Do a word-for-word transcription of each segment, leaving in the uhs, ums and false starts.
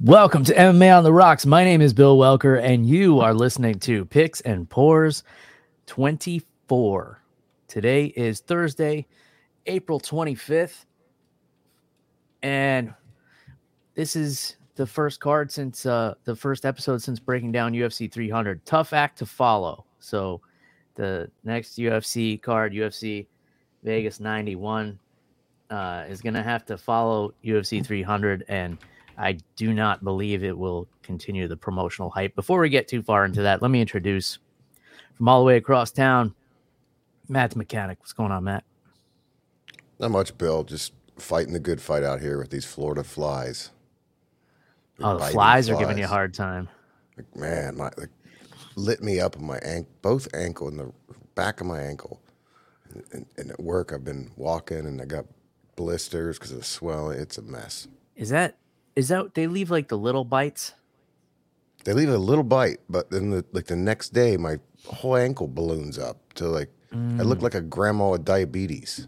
Welcome to M M A on the Rocks. My name is Bill Welker, and you are listening to Picks and Pours twenty-four. Today is Thursday, April twenty-fifth, and this is the first card since uh, the first episode since breaking down U F C three hundred. Tough act to follow. So the next U F C card, U F C Vegas ninety-one, uh, is going to have to follow U F C three hundred, and I do not believe it will continue the promotional hype. Before we get too far into that, let me introduce from all the way across town, Matt the Mechanic. What's going on, Matt? Not much, Bill. Just fighting the good fight out here with these Florida flies. They're oh, the flies, flies are giving you a hard time. Like, man, my like, lit me up on my ankle, both ankle and the back of my ankle. And, and, and at work, I've been walking and I got blisters because of the swelling. It's a mess. Is that is that they leave like the little bites? They leave a little bite, but then the, like the next day, my whole ankle balloons up to like mm. I look like a grandma with diabetes.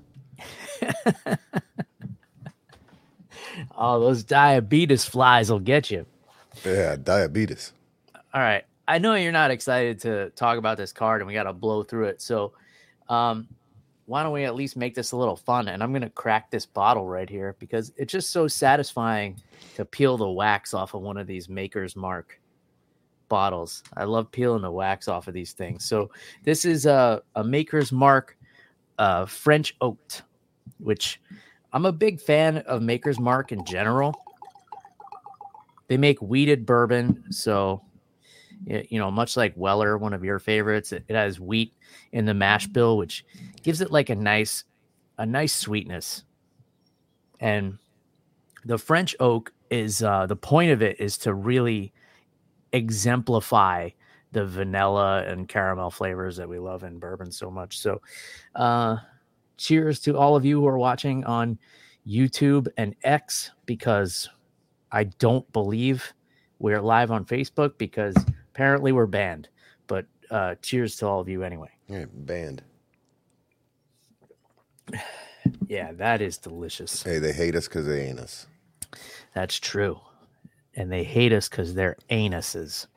Oh, those diabetes flies will get you. Yeah, diabetes. All right. I know you're not excited to talk about this card, and we got to blow through it. So um, why don't we at least make this a little fun? And I'm going to crack this bottle right here because it's just so satisfying to peel the wax off of one of these Maker's Mark bottles. I love peeling the wax off of these things. So this is a, a Maker's Mark uh, French Oaked, which I'm a big fan of Maker's Mark in general. They make wheated bourbon, so you know, much like Weller, one of your favorites, it, it has wheat in the mash bill, which gives it like a nice, a nice sweetness. And the French Oak is uh, the point of it is to really exemplify the vanilla and caramel flavors that we love in bourbon so much. So, uh, cheers to all of you who are watching on YouTube and X, because I don't believe we're live on Facebook because apparently we're banned. But uh, cheers to all of you anyway. Yeah, banned. Yeah, that is delicious. Hey, they hate us because they ain't us. That's true. And they hate us because they're anuses.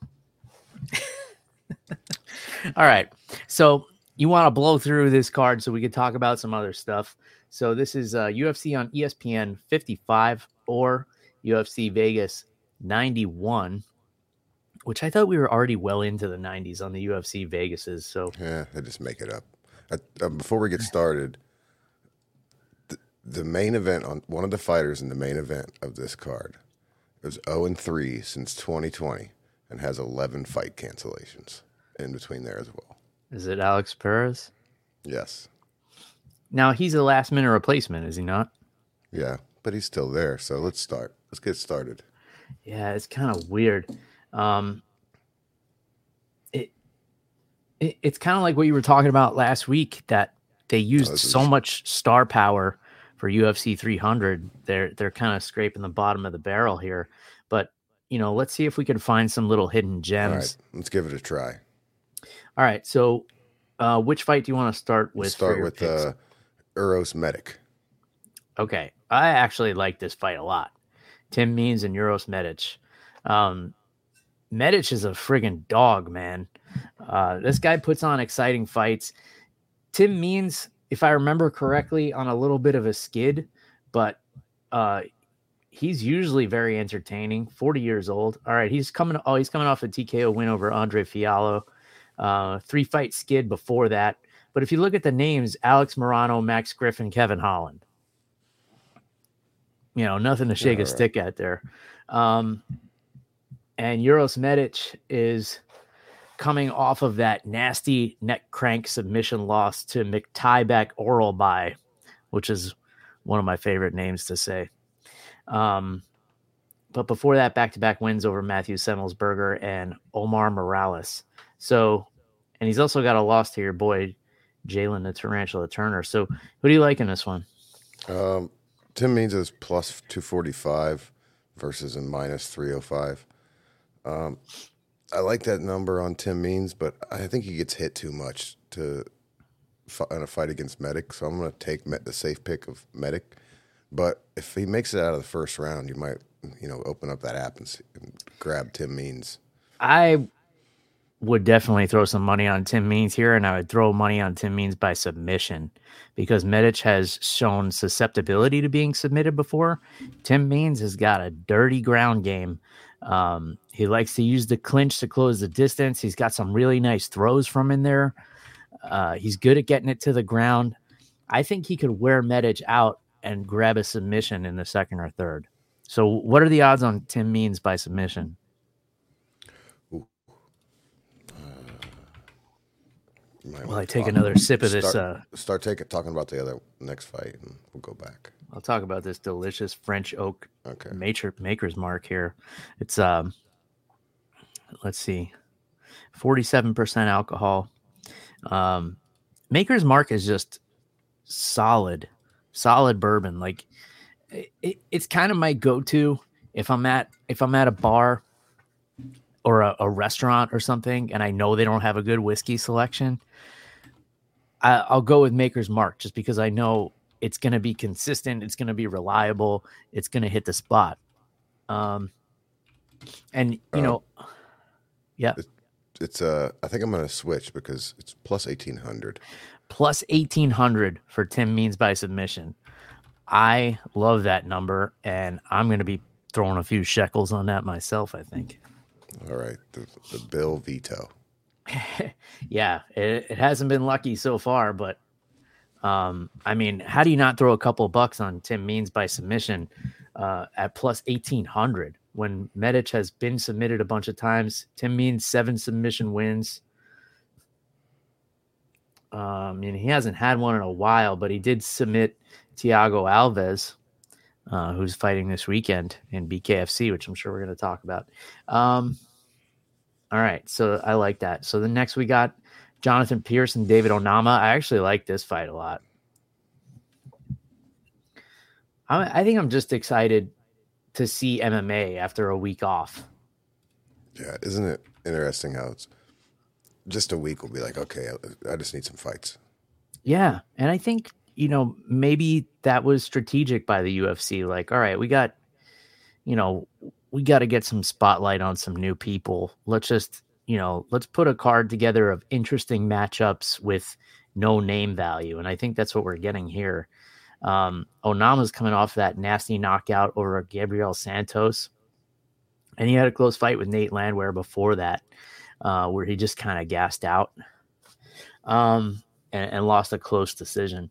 All right. So you want to blow through this card so we can talk about some other stuff. So this is uh, U F C on E S P N fifty-five or U F C Vegas ninety-one, which I thought we were already well into the nineties on the U F C Vegases. So yeah, they just make it up. I, uh, before we get started, the, the main event on one of the fighters in the main event of this card is oh and three since twenty twenty and has eleven fight cancellations in between there as well. Is it Alex Perez? Yes. Now he's a last minute replacement, is he not? Yeah, but he's still there. So let's start. Let's get started. Yeah, it's kind of weird. Um, it, it it's kind of like what you were talking about last week, that they used oh, so is... much star power for U F C three hundred. They're they're kind of scraping the bottom of the barrel here. But you know, let's see if we can find some little hidden gems. All right, let's give it a try. All right, so uh, which fight do you want to start with? Let's start with uh, Uros Medic. Okay, I actually like this fight a lot. Tim Means and Uros Medic. Um, Medic is a friggin' dog, man. Uh, this guy puts on exciting fights. Tim Means, if I remember correctly, on a little bit of a skid, but uh, he's usually very entertaining. forty years old. All right, he's coming. Oh, he's coming off a T K O win over Andre Fiallo. Uh, three fight skid before that. But if you look at the names, Alex Morano, Max Griffin, Kevin Holland. You know, nothing to shake yeah, a right. stick at there. Um, and Uros Medic is coming off of that nasty neck crank submission loss to McTieback Oralby, which is one of my favorite names to say. Um, but before that, back-to-back wins over Matthew Semmelsberger and Omar Morales. So, and he's also got a loss to your boy, Jalen the Tarantula Turner. So who do you like in this one? Um, Tim Means is plus two forty-five versus a minus three oh five. Um, I like that number on Tim Means, but I think he gets hit too much to in a fight against Medic. So I'm going to take the safe pick of Medic. But if he makes it out of the first round, you might you know, open up that app and, see, and grab Tim Means. I would definitely throw some money on Tim Means here, and I would throw money on Tim Means by submission because Medic has shown susceptibility to being submitted before. Tim Means has got a dirty ground game. Um, he likes to use the clinch to close the distance. He's got some really nice throws from in there. Uh, he's good at getting it to the ground. I think he could wear Medic out and grab a submission in the second or third. So what are the odds on Tim Means by submission? Well, I take talk, another sip of start, this. Uh, start taking talking about the other next fight, and we'll go back. I'll talk about this delicious French oak okay. maker, maker's mark here. It's um, let's see, forty-seven percent alcohol. Um, Maker's Mark is just solid, solid bourbon. Like it, it's kind of my go-to if I'm at if I'm at a bar or a, a restaurant or something, and I know they don't have a good whiskey selection. I, I'll go with Maker's Mark just because I know it's going to be consistent. It's going to be reliable. It's going to hit the spot. Um, and you uh, know, yeah, it, it's uh, I think I'm going to switch because it's plus eighteen hundred. Plus eighteen hundred for Tim Means by submission. I love that number, and I'm going to be throwing a few shekels on that myself, I think. All right, the, the Bill veto. Yeah, it, it hasn't been lucky so far, but um, I mean, how do you not throw a couple bucks on Tim Means by submission uh, at plus eighteen hundred when Medic has been submitted a bunch of times? Tim Means seven submission wins. Um, I mean, he hasn't had one in a while, but he did submit Thiago Alves, uh, who's fighting this weekend in B K F C, which I'm sure we're going to talk about. Um, all right, so I like that. So the next we got Jonathan Pierce and David Onama. I actually like this fight a lot. I, I think I'm just excited to see M M A after a week off. Yeah, isn't it interesting how it's just a week will be like, okay, I, I just need some fights. Yeah, and I think, you know, maybe that was strategic by the U F C. Like, all right, we got, you know, we got to get some spotlight on some new people. Let's just, you know, let's put a card together of interesting matchups with no name value. And I think that's what we're getting here. Um, Onama's coming off that nasty knockout over Gabriel Santos. And he had a close fight with Nate Landwehr before that, uh, where he just kind of gassed out um, and, and lost a close decision.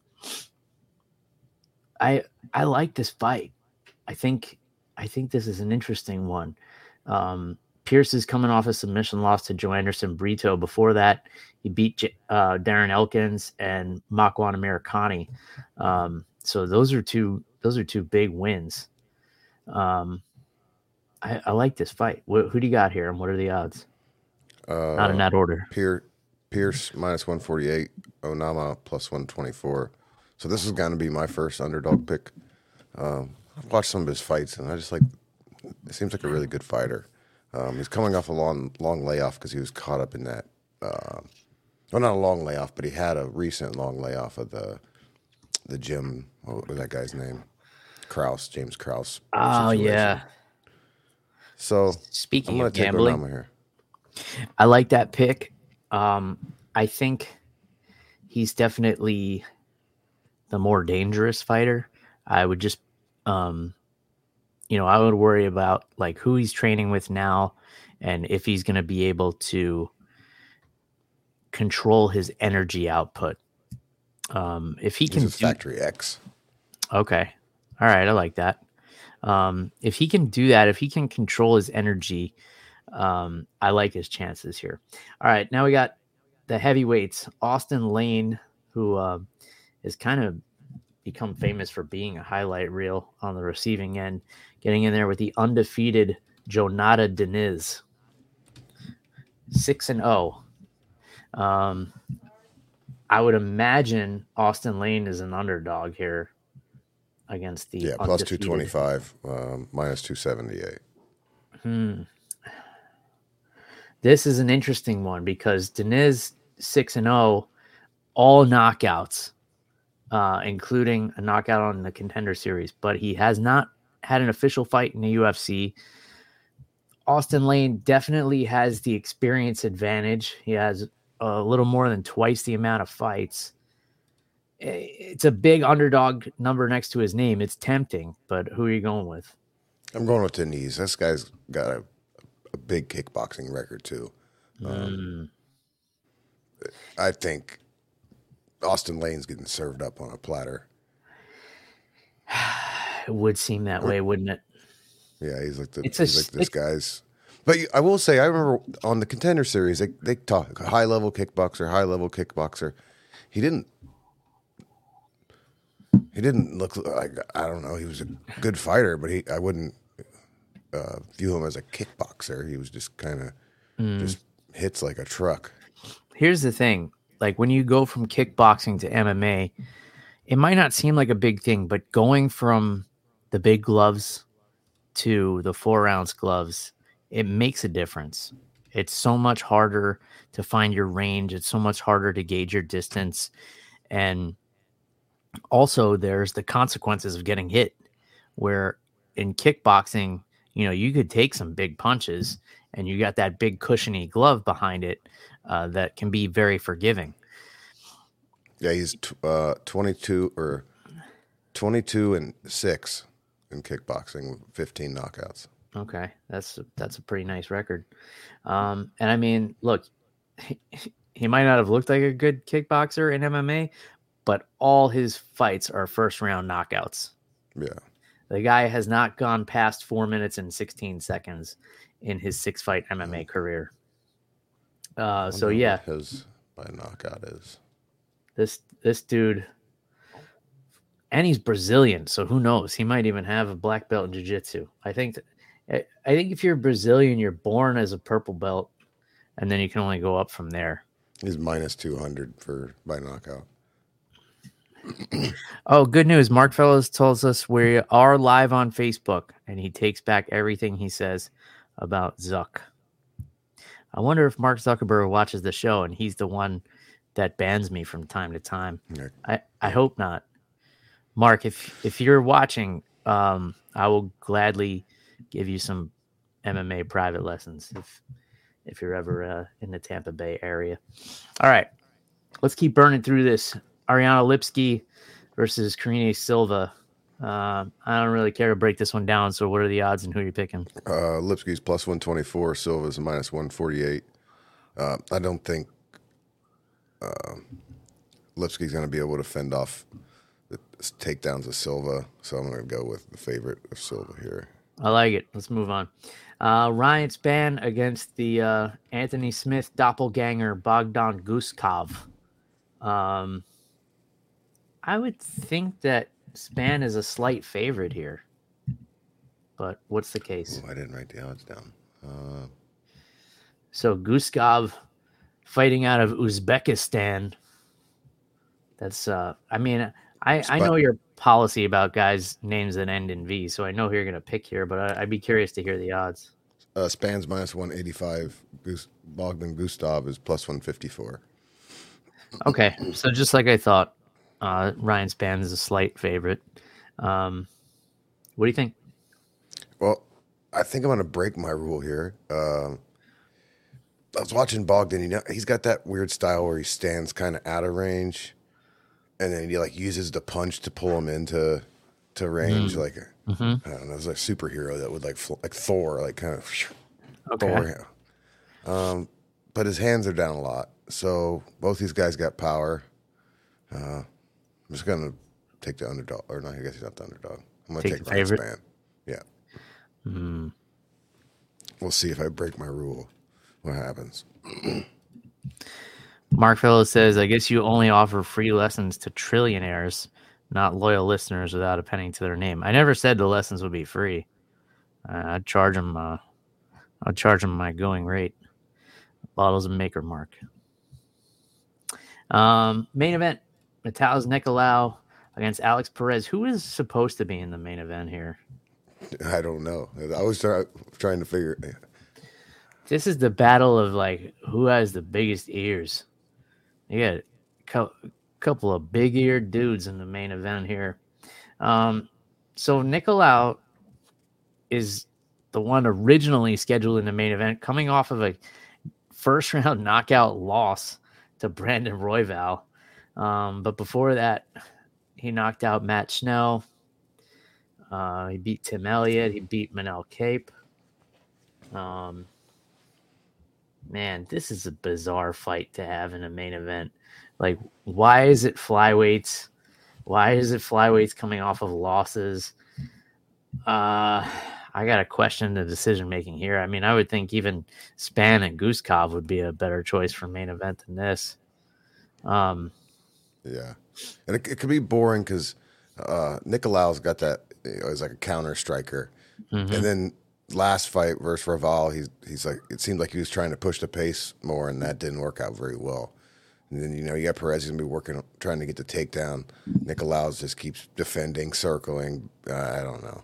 I I like this fight. I think I think this is an interesting one. Um, Pierce is coming off a submission loss to Joe Anderson Brito. Before that, he beat uh, Darren Elkins and Makwan Americani. Um, so those are two those are two big wins. Um, I, I like this fight. Wh- who do you got here, and what are the odds? Uh, Not in that order. Pierce, Pierce minus one forty-eight, Onama plus one twenty-four. So this is going to be my first underdog pick. Um, I've watched some of his fights, and I just like. It seems like a really good fighter. Um, he's coming off a long, long layoff because he was caught up in that. Uh, well, not a long layoff, but he had a recent long layoff of the the gym. What was that guy's name? Krause, James Krause. Oh situation. Yeah. So speaking I'm gonna of take gambling, Onama here. I like that pick. Um, I think he's definitely the more dangerous fighter. I would just, um, you know, I would worry about like who he's training with now and if he's going to be able to control his energy output. Um, if he can do Factory X. Okay. All right. I like that. Um, if he can do that, if he can control his energy, um, I like his chances here. All right. Now we got the heavyweights, Austin Lane, who, uh, is kind of become famous for being a highlight reel on the receiving end, getting in there with the undefeated Jonata Diniz, six and oh. Um, I would imagine Austin Lane is an underdog here against the yeah plus two twenty-five, um, minus two seventy-eight. Hmm. This is an interesting one because Diniz six and oh, all knockouts. Uh, including a knockout on the Contender Series, but he has not had an official fight in the U F C. Austin Lane definitely has the experience advantage. He has a little more than twice the amount of fights. It's a big underdog number next to his name. It's tempting, but who are you going with? I'm going with Deniz. This guy's got a, a big kickboxing record too. Um, mm. I think Austin Lane's getting served up on a platter. It would seem that way, wouldn't it? Yeah, he's like the it's he's a, like this guy's. But I will say, I remember on the Contender Series, they they talk high level kickboxer, high level kickboxer. He didn't. He didn't look like, I don't know. He was a good fighter, but he I wouldn't uh, view him as a kickboxer. He was just kind of mm. just hits like a truck. Here's the thing: like when you go from kickboxing to M M A, it might not seem like a big thing, but going from the big gloves to the four ounce gloves, it makes a difference. It's so much harder to find your range. It's so much harder to gauge your distance. And also there's the consequences of getting hit, where in kickboxing, you know, you could take some big punches and you got that big cushiony glove behind it uh, that can be very forgiving. Yeah, he's t- uh, twenty-two or twenty-two and six in kickboxing, fifteen knockouts. Okay, that's that's a pretty nice record. Um, and I mean, look, he, he might not have looked like a good kickboxer in M M A, but all his fights are first round knockouts. Yeah, the guy has not gone past four minutes and sixteen seconds in his six fight M M A career. Uh, so yeah, his by knockout is. This this dude, and he's Brazilian, so who knows? He might even have a black belt in jiu-jitsu. I think that, I think if you're Brazilian, you're born as a purple belt, and then you can only go up from there. He's minus two hundred for by knockout. Oh, good news! Mark Fellows tells us we are live on Facebook, and he takes back everything he says about Zuck. I wonder if Mark Zuckerberg watches the show, and he's the one that bans me from time to time. Yeah. I, I hope not. Mark, if if you're watching, um, I will gladly give you some M M A private lessons if if you're ever uh, in the Tampa Bay area. All right, let's keep burning through this. Ariana Lipski versus Karine Silva. Uh, I don't really care to break this one down, so what are the odds and who you're picking? Uh, Lipski's plus one twenty-four, Silva's minus one forty-eight. Uh, I don't think Uh, Lipski's going to be able to fend off the takedowns of Silva, so I'm going to go with the favorite of Silva here. I like it. Let's move on. Uh, Ryan Spann against the uh, Anthony Smith doppelganger Bogdan Guskov. Um, I would think that Spann is a slight favorite here, but what's the case? Ooh, I didn't write the odds down. Uh, so Guskov fighting out of Uzbekistan. That's, uh, I mean, I, I know your policy about guys' names that end in V, so I know who you're going to pick here, but I, I'd be curious to hear the odds. Uh, Spann's minus one eighty-five. Gus- Bogdan Gustav is plus one fifty-four. Okay, so just like I thought, uh, Ryan Spann is a slight favorite. Um, what do you think? Well, I think I'm going to break my rule here. Uh, I was watching Bogdan. You know, he's got that weird style where he stands kind of out of range, and then he like uses the punch to pull him into to range, mm. like a, mm-hmm. I don't know, it's like a superhero that would like fl- like Thor, like kind of. Okay. Thor. Um, but his hands are down a lot, so both these guys got power. Uh, I'm just gonna take the underdog, or no, I guess he's not the underdog. I'm gonna take, take Ryan Spann. Yeah. Mm. We'll see if I break my rule. What happens? Mark Fellows says, I guess you only offer free lessons to trillionaires, not loyal listeners without a penny to their name. I never said the lessons would be free. Uh, I'd charge them. Uh, I'd charge them my going rate. Bottles and maker mark. Um, main event: Matheus Nicolau against Alex Perez. Who is supposed to be in the main event here? I don't know. I was try- trying to figure. This is the battle of like who has the biggest ears. You got a co- couple of big-eared dudes in the main event here. Um, so Nicolau is the one originally scheduled in the main event, coming off of a first round knockout loss to Brandon Royval. Um, but before that, he knocked out Matt Schnell. Uh, he beat Tim Elliott. He beat Manel Cape. Um, man, this is a bizarre fight to have in a main event. Like, why is it flyweights? Why is it flyweights coming off of losses? Uh, I got to question the decision making here. I mean, I would think even Span and Guskov would be a better choice for main event than this. Um, yeah, and it, it could be boring because uh, Nicolau's got that. You know, he's like a counter striker, mm-hmm. and then last fight versus Raval, he's he's like it seemed like he was trying to push the pace more, and that didn't work out very well. And then you know you got Perez, he's gonna be working trying to get the takedown. Nicolau's just keeps defending, circling. Uh, I don't know.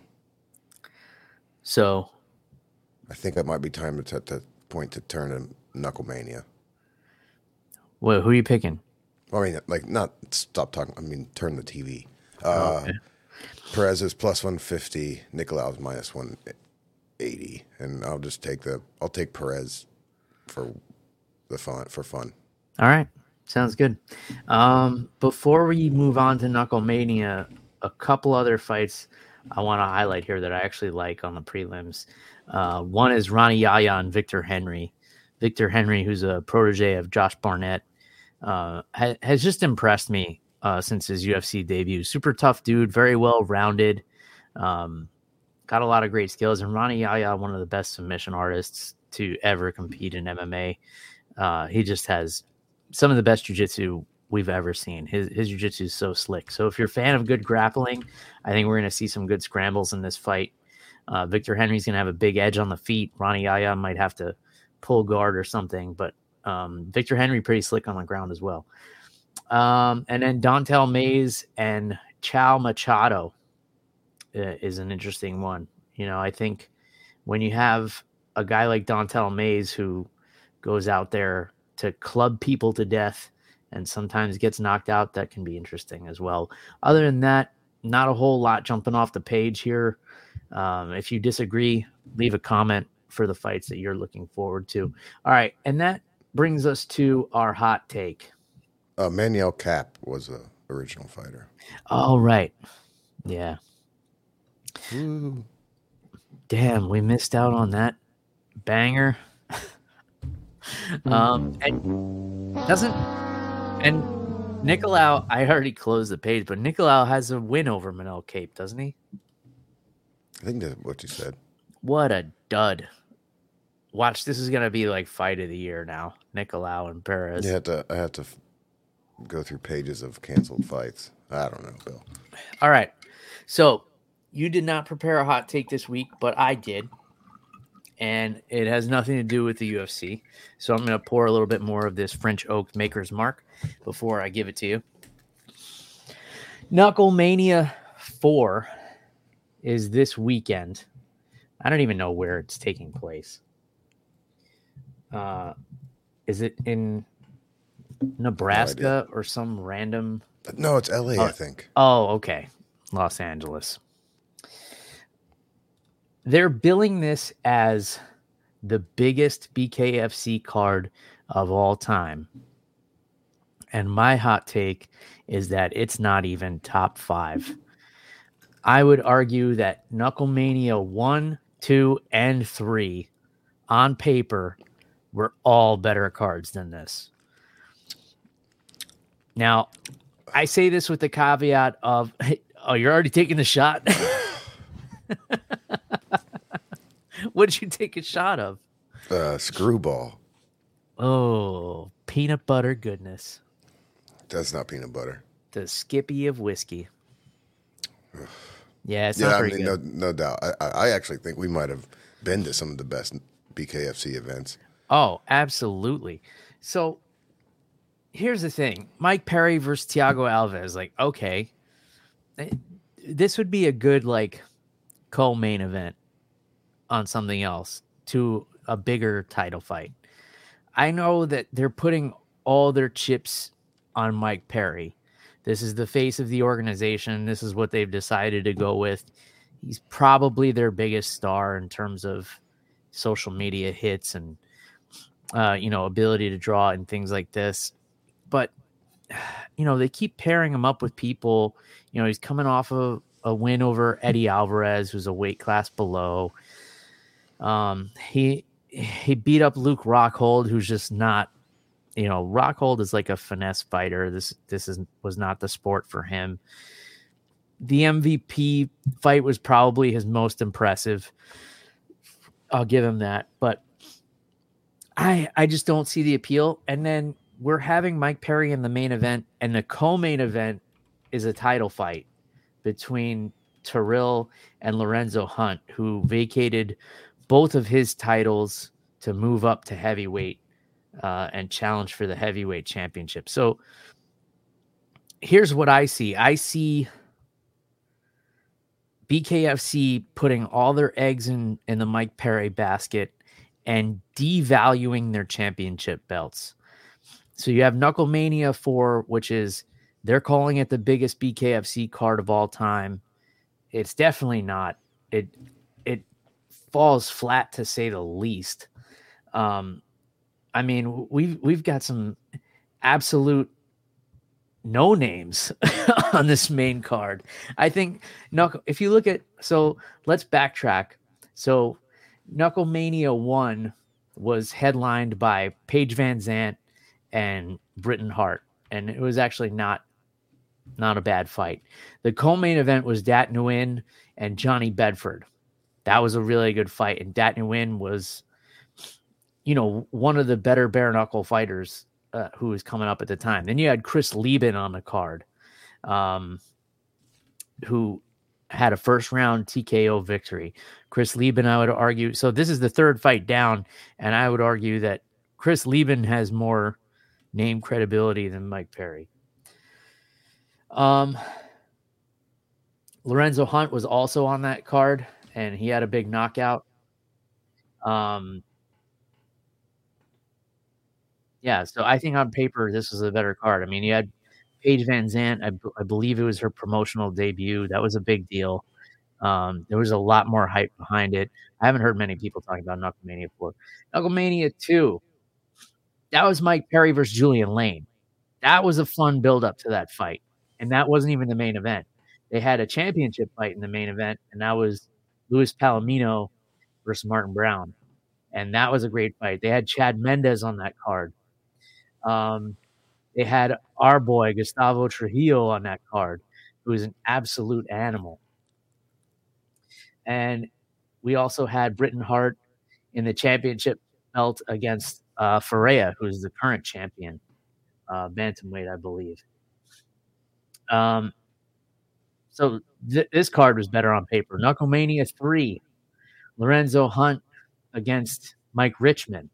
So, I think it might be time to at that point to turn to Knucklemania. Well, who are you picking? I mean, like not stop talking. I mean, turn the T V. Uh, oh, okay. Perez is plus one fifty. Nicolau's minus one eighty, and I'll just take the. I'll take Perez for the fun for fun. All right, sounds good. Um, before we move on to Knucklemania, a couple other fights I want to highlight here that I actually like on the prelims. Uh, one is Ronnie Yaya and Victor Henry. Victor Henry, who's a protege of Josh Barnett, uh, ha- has just impressed me uh, since his U F C debut. Super tough dude, very well rounded, um, got a lot of great skills. And Ronnie Yaya, one of the best submission artists to ever compete in M M A. Uh, he just has some of the best jiu-jitsu we've ever seen. His his jiu-jitsu is so slick. So if you're a fan of good grappling, I think we're going to see some good scrambles in this fight. Uh, Victor Henry's going to have a big edge on the feet. Ronnie Yaya might have to pull guard or something, but um, Victor Henry pretty slick on the ground as well. Um, and then Dontel Mays and Chow Machado uh, is an interesting one. You know, I think when you have a guy like Dontel Mays who goes out there to club people to death and sometimes gets knocked out, that can be interesting as well. Other than that, not a whole lot jumping off the page here. Um, if you disagree, leave a comment for the fights that you're looking forward to. All right, and that brings us to our hot take. Uh, Manuel Cap was the original fighter. Oh, right. Yeah. Ooh. Damn, we missed out on that banger. um, and doesn't and Nicolau, I already closed the page, but Nicolau has a win over Manel Cape, doesn't he? I think that's what you said. What a dud. Watch, this is going to be like fight of the year now. Nicolau and Perez. You have to, I have to f- go through pages of canceled fights. I don't know, Bill. All right. So you did not prepare a hot take this week, but I did. And it has nothing to do with the U F C. So I'm going to pour a little bit more of this French Oak Maker's Mark before I give it to you. Knucklemania four is this weekend. I don't even know where it's taking place. Uh, is it in Nebraska no or some random? No, it's L A, oh, I think. Oh, okay. Los Angeles. They're billing this as the biggest B K F C card of all time. And my hot take is that it's not even top five. I would argue that Knucklemania one, two, and three on paper were all better cards than this. Now, I say this with the caveat of, oh, you're already taking the shot? What did you take a shot of? Uh, screwball. Oh, peanut butter goodness. That's not peanut butter. The Skippy of whiskey. Yeah, it's yeah, not I very mean, good. no, no doubt. I, I actually think we might have been to some of the best B K F C events. Oh, absolutely. So here's the thing. Mike Perry versus Thiago Alves. Like, okay, this would be a good, like, co-main event on something else to a bigger title fight. I know that they're putting all their chips on Mike Perry. This is the face of the organization. This is what they've decided to go with. he's probably their biggest star in terms of social media hits and, uh, you know, ability to draw and things like this. But, you know, they keep pairing him up with people. You know, he's coming off of a win over Eddie Alvarez, who's a weight class below. Um, he he beat up Luke Rockhold, who's just not, you know, Rockhold is like a finesse fighter. This this is was not the sport for him. The M V P fight was probably his most impressive. I'll give him that, but I I just don't see the appeal. And then we're having Mike Perry in the main event, and the co-main event is a title fight between Terrell and Lorenzo Hunt, who vacated both of his titles to move up to heavyweight uh, and challenge for the heavyweight championship. So here's what I see. I see B K F C putting all their eggs in, in the Mike Perry basket and devaluing their championship belts. So you have Knucklemania four, which is, they're calling it the biggest B K F C card of all time. It's definitely not. It it falls flat, to say the least. Um, I mean, we've we've got some absolute no names on this main card. I think Knuckle. If you look at, so let's backtrack. So Knucklemania one was headlined by Paige Van Zant and Britton Hart, and it was actually not not a bad fight. The co-main event was Dat Nguyen and Johnny Bedford. That was a really good fight, and Dat Nguyen was, you know, one of the better bare knuckle fighters uh, who was coming up at the time. Then you had Chris Lieben on the card, um, who had a first round T K O victory. Chris Lieben, I would argue, so this is the third fight down, and I would argue that Chris Lieben has more name credibility than Mike Perry. Um, Lorenzo Hunt was also on that card, and he had a big knockout. Um, yeah, so I think on paper, this was a better card. I mean, you had Paige Van Zant. I, b- I believe it was her promotional debut. That was a big deal. Um, there was a lot more hype behind it. I haven't heard many people talking about Knucklemania four. Knucklemania two, that was Mike Perry versus Julian Lane. That was a fun build-up to that fight, and that wasn't even the main event. They had a championship fight in the main event, and that was Luis Palomino versus Martin Brown, and that was a great fight. They had Chad Mendez on that card. Um, they had our boy Gustavo Trujillo on that card, who is an absolute animal. And we also had Britton Hart in the championship belt against uh, Ferreira, who is the current champion, uh, bantamweight, I believe. Um, so th- this card was better on paper. Knucklemania three, Lorenzo Hunt against Mike Richmond.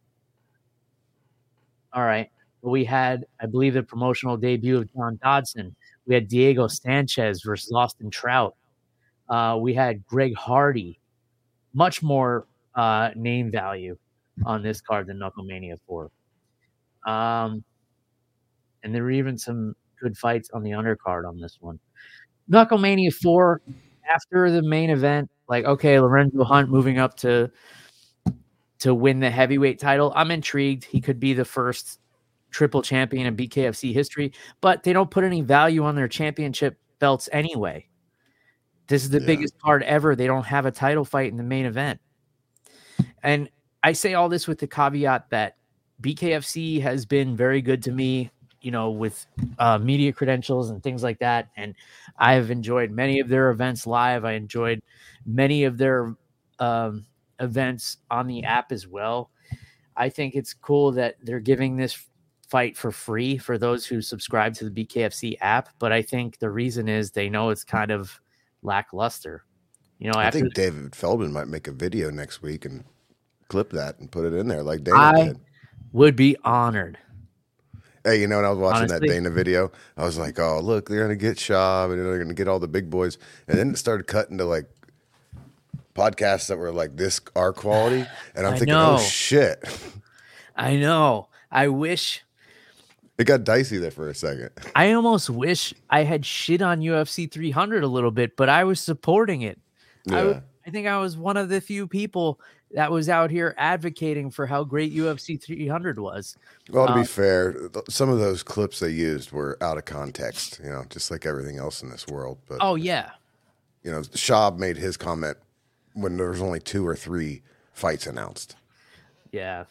All right. We had, I believe, the promotional debut of John Dodson. We had Diego Sanchez versus Austin Trout. Uh, we had Greg Hardy. Much more uh, name value on this card than Knucklemania four. Um, and there were even some good fights on the undercard on this one. Knucklemania four, after the main event, like, okay, Lorenzo Hunt moving up to to win the heavyweight title. I'm intrigued. He could be the first triple champion in B K F C history, but they don't put any value on their championship belts anyway. This is the yeah. biggest card ever. They don't have a title fight in the main event. And I say all this with the caveat that B K F C has been very good to me, you know, with uh, media credentials and things like that. And I've enjoyed many of their events live. I enjoyed many of their um, events on the app as well. I think it's cool that they're giving this fight for free for those who subscribe to the B K F C app. But I think the reason is they know it's kind of lackluster. You know, I after think the, David Feldman might make a video next week and clip that and put it in there like Dana I did. would be honored. Hey, you know, when I was watching Honestly, that Dana video, I was like, oh, look, they're going to get Schaub and they're going to get all the big boys. And then it started cutting to like podcasts that were like this, our quality. And I'm I thinking, know. oh, shit. I know. I wish. It got dicey there for a second. I almost wish I had shit on U F C three hundred a little bit, but I was supporting it. I, Yeah. I think I was one of the few people that was out here advocating for how great U F C three hundred was. Well, to be Um, fair, th- some of those clips they used were out of context, you know, just like everything else in this world. But, oh yeah, you know, Schaub made his comment when there was only two or three fights announced. yeah.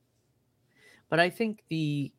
But I think the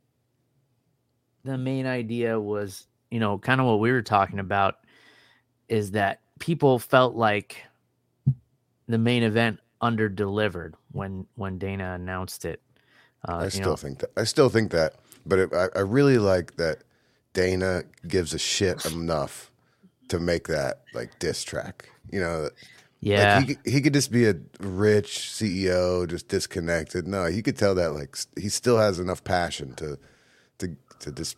the main idea was, you know, kind of what we were talking about is that people felt like the main event under delivered when when Dana announced it. Uh, I still you know, think that. I still think that. But it, I, I really like that Dana gives a shit enough to make that like diss track. You know, yeah, like he could- he could just be a rich C E O, just disconnected. No, he could tell that like he still has enough passion to to to just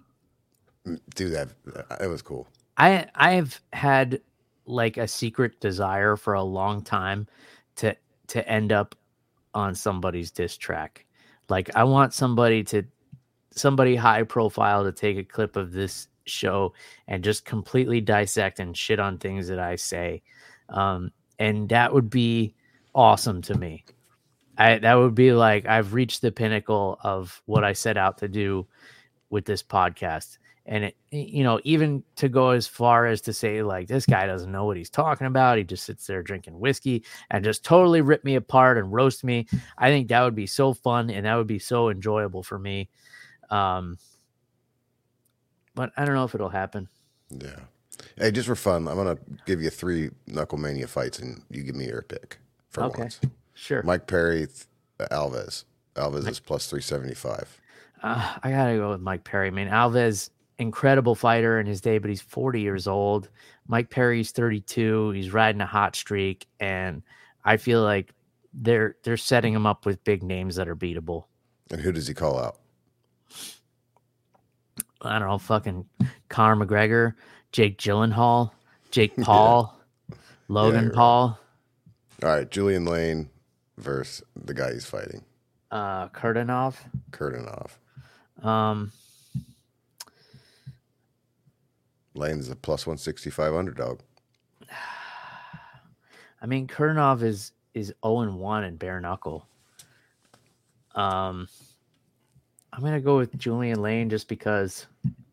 do that. It was cool. I I've had like a secret desire for a long time to to end up on somebody's diss track. Like I want somebody to somebody high profile to take a clip of this show and just completely dissect and shit on things that I say. Um, and that would be awesome to me. I, that would be like I've reached the pinnacle of what I set out to do with this podcast. And it, you know, even to go as far as to say like this guy doesn't know what he's talking about. He just sits there drinking whiskey and just totally rip me apart and roast me. I think that would be so fun and that would be so enjoyable for me. Um, but I don't know if it'll happen. Yeah. Hey, just for fun, I'm gonna give you three Knucklemania fights, and you give me your pick for Okay. once. Sure. Mike Perry, uh, Alves. Alves is plus three seventy five. Uh, I gotta go with Mike Perry. I mean, Alves, incredible fighter in his day, but he's forty years old. Mike Perry's thirty-two. He's riding a hot streak, and I feel like they're they're setting him up with big names that are beatable. And who does he call out? I don't know, fucking Conor McGregor, Jake Gyllenhaal, Jake Paul, yeah. Logan yeah, Paul. Right. All right, Julian Lane versus the guy he's fighting. Uh, Kurdanov. Kurdanov. Um, Lane's a plus one sixty-five underdog. I mean, Kurdanov is is zero and one in bare knuckle. Um, I'm gonna go with Julian Lane just because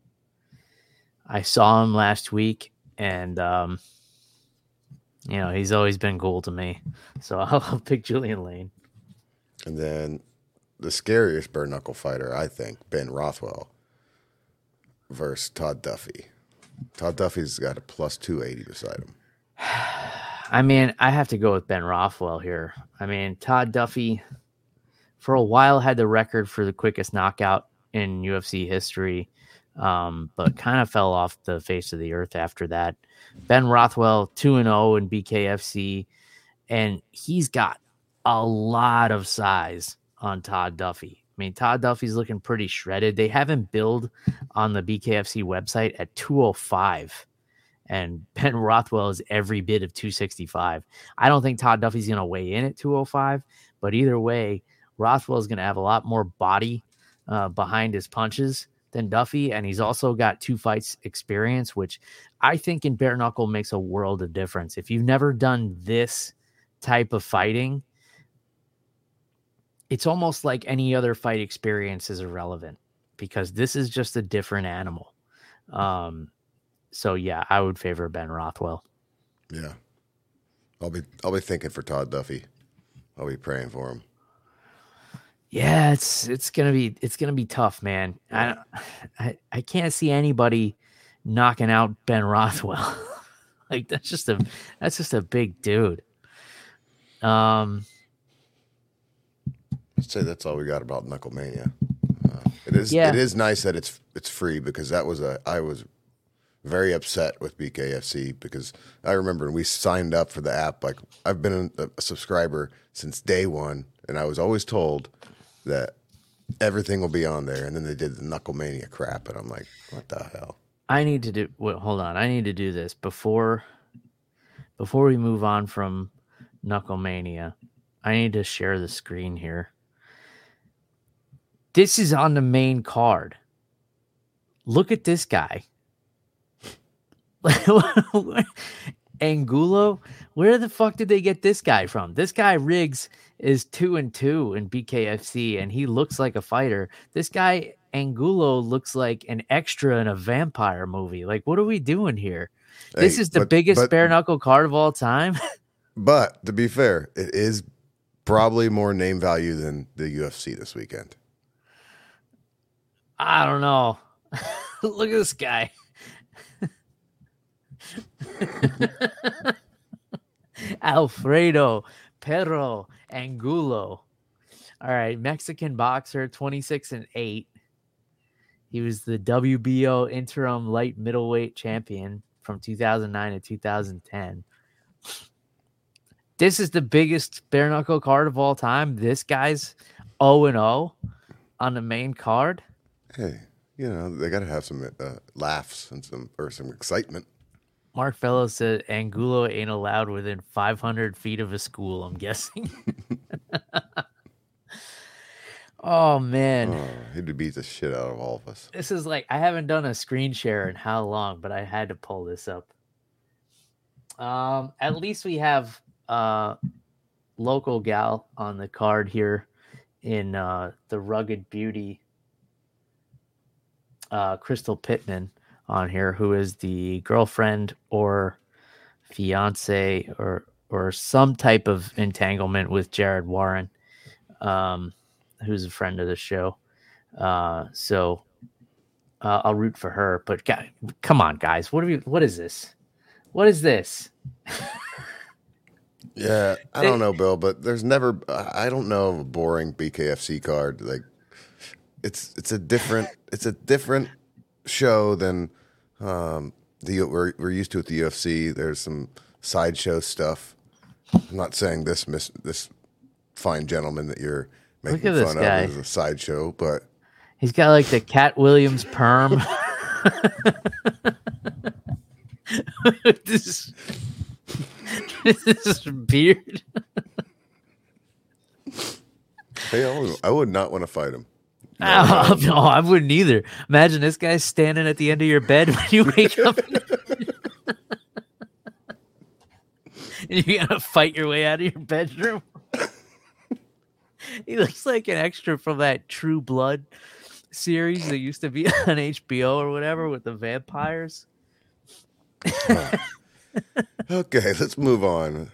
I saw him last week, and um, you know he's always been cool to me, so I'll, I'll pick Julian Lane. And then the scariest bare knuckle fighter, I think, Ben Rothwell versus Todd Duffy. Todd Duffy's got a plus two eighty beside him. I mean, I have to go with Ben Rothwell here. I mean, Todd Duffy, for a while, had the record for the quickest knockout in U F C history, um, but kind of fell off the face of the earth after that. Ben Rothwell, two and oh in B K F C, and he's got a lot of size on Todd Duffy. I mean, Todd Duffy's looking pretty shredded. They have him billed on the B K F C website at two oh five. And Ben Rothwell is every bit of two sixty-five. I don't think Todd Duffy's going to weigh in at two oh five, but either way, Rothwell is going to have a lot more body uh, behind his punches than Duffy, and he's also got two fights experience, which I think in bare knuckle makes a world of difference. If you've never done this type of fighting, it's almost like any other fight experience is irrelevant because this is just a different animal. Um, So yeah, I would favor Ben Rothwell. Yeah, I'll be I'll be thinking for Todd Duffy. I'll be praying for him. Yeah, it's it's gonna be it's gonna be tough, man. I I I can't see anybody knocking out Ben Rothwell. Like that's just a that's just a big dude. Um, I'd say that's all we got about Knucklemania. Uh, it is yeah. it is nice that it's it's free because that was a I was. very upset with B K F C because I remember when we signed up for the app, like I've been a, a subscriber since day one, and I was always told that everything will be on there, and then they did the Knucklemania crap, and I'm like, what the hell? I need to do. Wait, hold on, I need to do this before before we move on from Knucklemania. I need to share the screen here. This is on the main card. Look at this guy. Angulo, where the fuck did they get this guy from? This guy Riggs is two and two in B K F C, and he looks like a fighter. This guy Angulo looks like an extra in a vampire movie. Like, what are we doing here? Hey, this is the but, biggest but, bare knuckle card of all time. But to be fair, it is probably more name value than the U F C this weekend. I don't know. Look at this guy. Alfredo Perro Angulo. All right, Mexican boxer, twenty-six and eight. He was the W B O interim light middleweight champion from two thousand nine to two thousand ten. This is the biggest bare knuckle card of all time. This guy's oh and oh on the main card. Hey, you know, they got to have some uh, laughs and some or some excitement. Mark Fellows said Angulo ain't allowed within five hundred feet of a school, I'm guessing. Oh, man. Oh, he'd beat the shit out of all of us. This is like, I haven't done a screen share in how long, but I had to pull this up. Um, at least we have uh local gal on the card here in uh, the Rugged Beauty, uh, Crystal Pittman on here, who is the girlfriend or fiance or or some type of entanglement with Jared Warren, um, who's a friend of the show. Uh, so uh, I'll root for her. But God, come on, guys, what are we? What is this? What is this? Yeah, I don't know, Bill, but there's never. I don't know of a boring B K F C card. Like, it's it's a different it's a different show than um, the we're we're used to at the U F C. There's some sideshow stuff. I'm not saying this miss, this fine gentleman that you're making fun of is a sideshow, but he's got like the Cat Williams perm. this, this is beard. Hey, I would, I would not want to fight him. No, oh, no, I wouldn't either. Imagine this guy standing at the end of your bed when you wake up. And you gotta fight your way out of your bedroom. He looks like an extra from that True Blood series that used to be on H B O or whatever with the vampires. Oh. Okay, let's move on.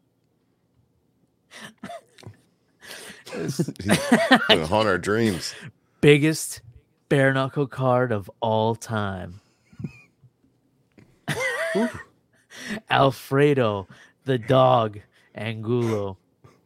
He's gonna haunt our dreams. Biggest bare knuckle card of all time. Alfredo the dog Angulo.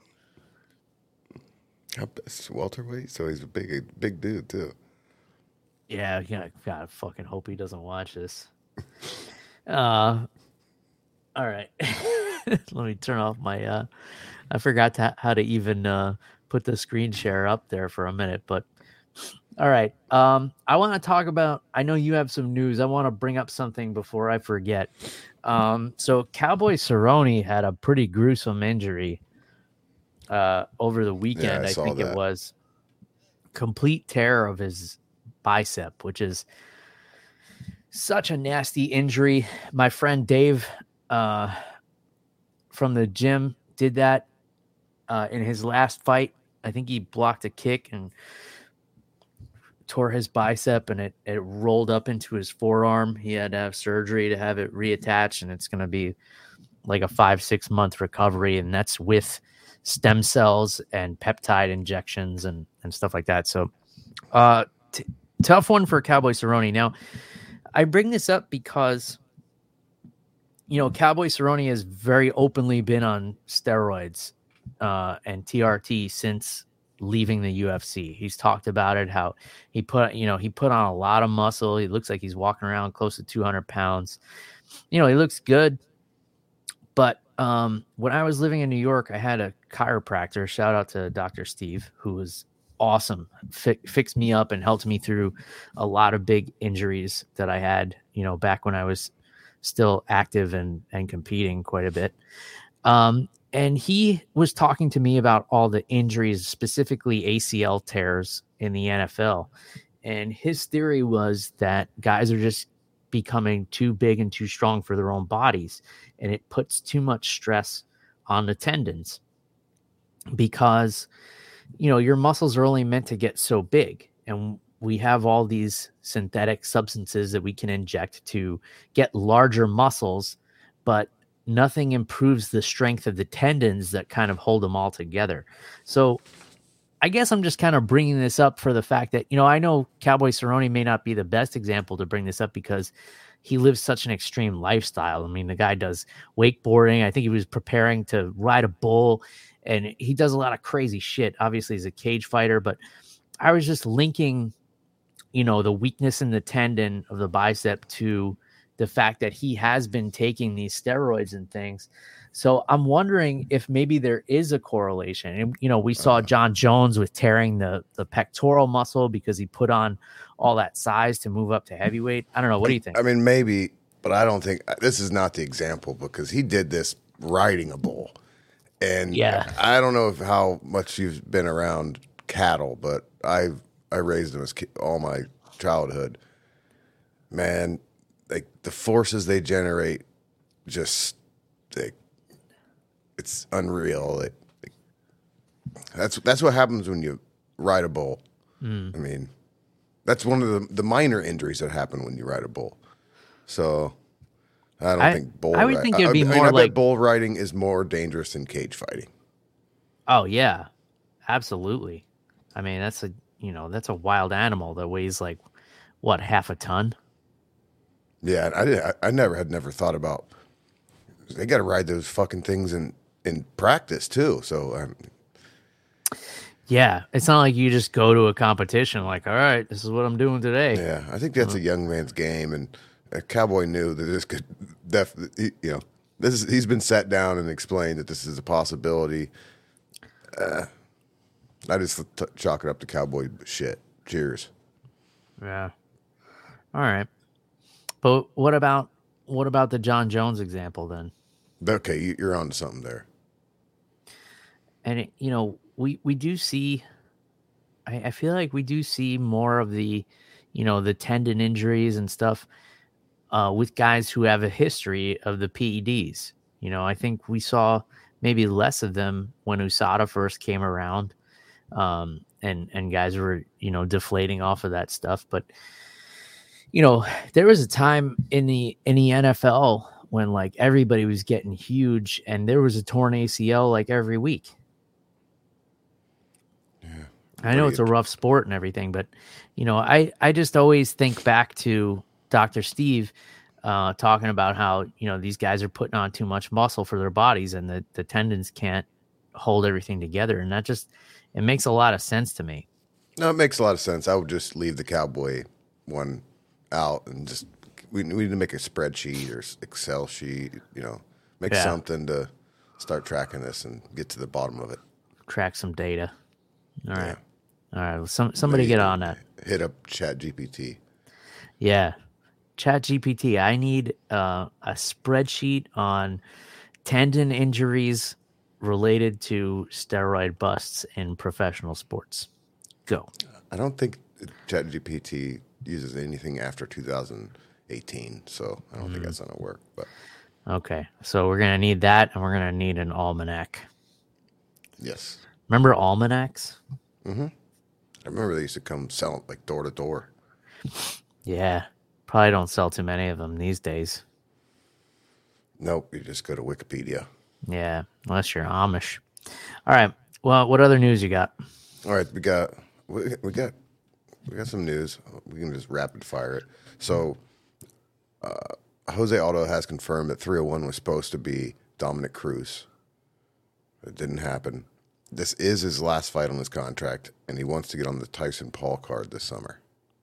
It's welterweight, so he's a big, big dude too. Yeah, yeah. God, I fucking hope he doesn't watch this. Uh, all right. Let me turn off my. Uh, I forgot to, how to even uh, put the screen share up there for a minute, but all right. Um, I want to talk about. I know you have some news. I want to bring up something before I forget. Um, so Cowboy Cerrone had a pretty gruesome injury uh, over the weekend. Yeah, I, I think that. it was complete tear of his bicep, which is such a nasty injury. My friend Dave uh, from the gym did that uh, in his last fight. I think he blocked a kick and tore his bicep, and it, it rolled up into his forearm. He had to have surgery to have it reattached, and it's going to be like a five, six month recovery. And that's with stem cells and peptide injections and, and stuff like that. So uh, t- tough one for Cowboy Cerrone. Now, I bring this up because, you know, Cowboy Cerrone has very openly been on steroids uh, and T R T since leaving the U F C. He's talked about it, how he put, you know, he put on a lot of muscle. He looks like he's walking around close to two hundred pounds. You know, he looks good. But um, when I was living in New York, I had a chiropractor, shout out to Doctor Steve, who was awesome, Fi- fixed me up and helped me through a lot of big injuries that I had, you know, back when I was still active and, and competing quite a bit. Um, and he was talking to me about all the injuries, specifically A C L tears in the N F L. And his theory was that guys are just becoming too big and too strong for their own bodies. And it puts too much stress on the tendons because, you know, your muscles are only meant to get so big. And we have all these synthetic substances that we can inject to get larger muscles, but nothing improves the strength of the tendons that kind of hold them all together. So I guess I'm just kind of bringing this up for the fact that, you know, I know Cowboy Cerrone may not be the best example to bring this up because he lives such an extreme lifestyle. I mean, the guy does wakeboarding. I think he was preparing to ride a bull, and he does a lot of crazy shit. Obviously, he's a cage fighter, but I was just linking, you know, the weakness in the tendon of the bicep to the fact that he has been taking these steroids and things. So I'm wondering if maybe there is a correlation. And, you know, we saw John Jones with tearing the, the pectoral muscle because he put on all that size to move up to heavyweight. I don't know. What do you think? I mean, maybe, but I don't think this is not the example because he did this riding a bull. And yeah, I don't know if how much you've been around cattle, but I I raised them as ki- all my childhood. Man, like the forces they generate, just they, it's unreal. It, it, that's that's what happens when you ride a bull. Mm. I mean, that's one of the, the minor injuries that happen when you ride a bull. So I don't I, think bull. I would ri- think it'd be I, I more mean, I like bet bull riding is more dangerous than cage fighting. Oh yeah, absolutely. I mean, that's a you know that's a wild animal that weighs like what half a ton. Yeah, I did. I, I never had never thought about. They got to ride those fucking things in, in practice too. So, um, yeah, it's not like you just go to a competition like, all right, this is what I'm doing today. Yeah, I think that's uh, a young man's game, and a Cowboy knew that this could definitely, you know, this is he's been sat down and explained that this is a possibility. Uh, I just t- chalk it up to Cowboy shit. Cheers. Yeah. All right. But what about what about the John Jones example then? Okay, you're on to something there. And it, you know, we we do see. I, I feel like we do see more of the, you know, the tendon injuries and stuff uh, with guys who have a history of the P E Ds. You know, I think we saw maybe less of them when U S A D A first came around, um, and and guys were you know deflating off of that stuff, but. You know, there was a time in the in the N F L when like everybody was getting huge and there was a torn A C L like every week. Yeah. I know it's a rough sport and everything, but you know, I, I just always think back to Doctor Steve uh, talking about how, you know, these guys are putting on too much muscle for their bodies and the, the tendons can't hold everything together. And that just, it makes a lot of sense to me. No, it makes a lot of sense. I would just leave the Cowboy one out and just we, we need to make a spreadsheet or Excel sheet, you know, make yeah. something to start tracking this and get to the bottom of it. Track some data. All right. Yeah. All right. Well, some somebody get on that. Hit up Chat G P T. Yeah. Chat G P T. I need uh, a spreadsheet on tendon injuries related to steroid busts in professional sports. Go. I don't think Chat G P T uses anything after two thousand eighteen, so I don't mm. think that's going to work. But okay, so we're going to need that, and we're going to need an almanac. Yes. Remember almanacs? Mm-hmm. I remember they used to come selling like door to door. Yeah, probably don't sell too many of them these days. Nope, you just go to Wikipedia. Yeah, unless you're Amish. All right, well, what other news you got? All right, we got we, we got we got some news. We can just rapid fire it. So, uh, Jose Aldo has confirmed that three oh one was supposed to be Dominic Cruz. It didn't happen. This is his last fight on his contract, and he wants to get on the Tyson Paul card this summer.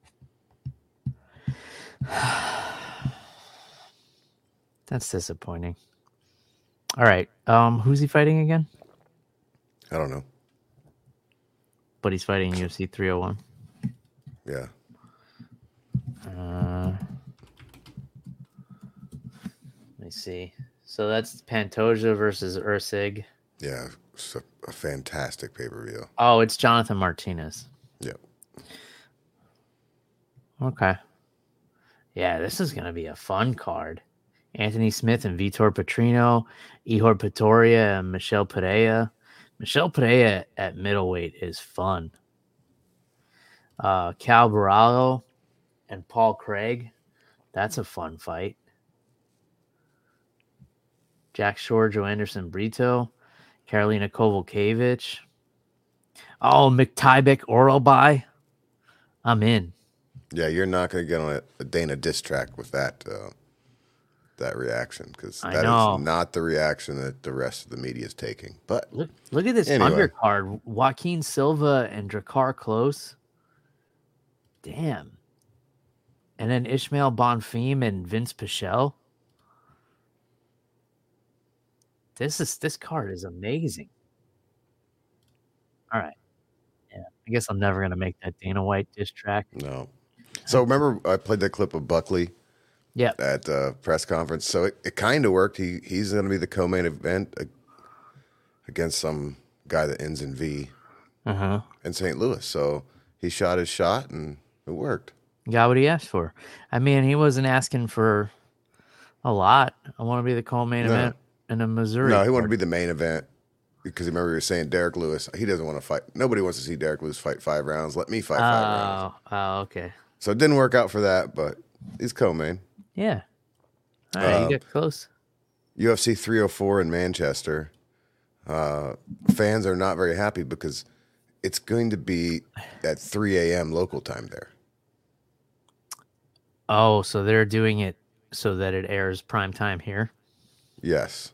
That's disappointing. All right, um, who's he fighting again? I don't know. But he's fighting U F C three oh one. Yeah. Uh, let me see. So that's Pantoja versus Ursig. Yeah, it's a, a fantastic pay-per-view. Oh, it's Jonathan Martinez. Yep. Okay. Yeah, this is going to be a fun card. Anthony Smith and Vitor Petrino, Ihor Pretoria and Michel Pereira. Michel Pereira at middleweight is fun. Uh, Cal Barallo and Paul Craig. That's a fun fight. Jack Shore, Joe Anderson Brito, Karolina Kovalkiewicz. Oh, McTybeck Oralby. I'm in. Yeah, you're not going to get on a, a Dana diss track with that uh, that reaction, because that is not the reaction that the rest of the media is taking. But look, look at this anyway. Undercard: Joaquin Silva and Drakkar Klose. Damn. And then Ishmael Bonfim and Vince Pichel. This is this card is amazing. All right. Yeah, I guess I'm never gonna make that Dana White diss track. No. So remember, I played that clip of Buckley. Yeah. At the press conference, so it, it kind of worked. He he's going to be the co-main event against some guy that ends in V. Uh-huh. In Saint Louis. So he shot his shot and it worked. Got what he asked for. I mean, he wasn't asking for a lot. I want to be the co-main no. event in a Missouri. No, he wanted to be the main event because remember he was saying Derek Lewis. He doesn't want to fight. Nobody wants to see Derek Lewis fight five rounds. Let me fight five oh, rounds. Oh, okay. So it didn't work out for that, but he's co-main. Yeah. All right, uh, you get close. U F C three oh four in Manchester. Uh, fans are not very happy because it's going to be at three a.m. local time there. Oh, so they're doing it so that it airs prime time here? Yes.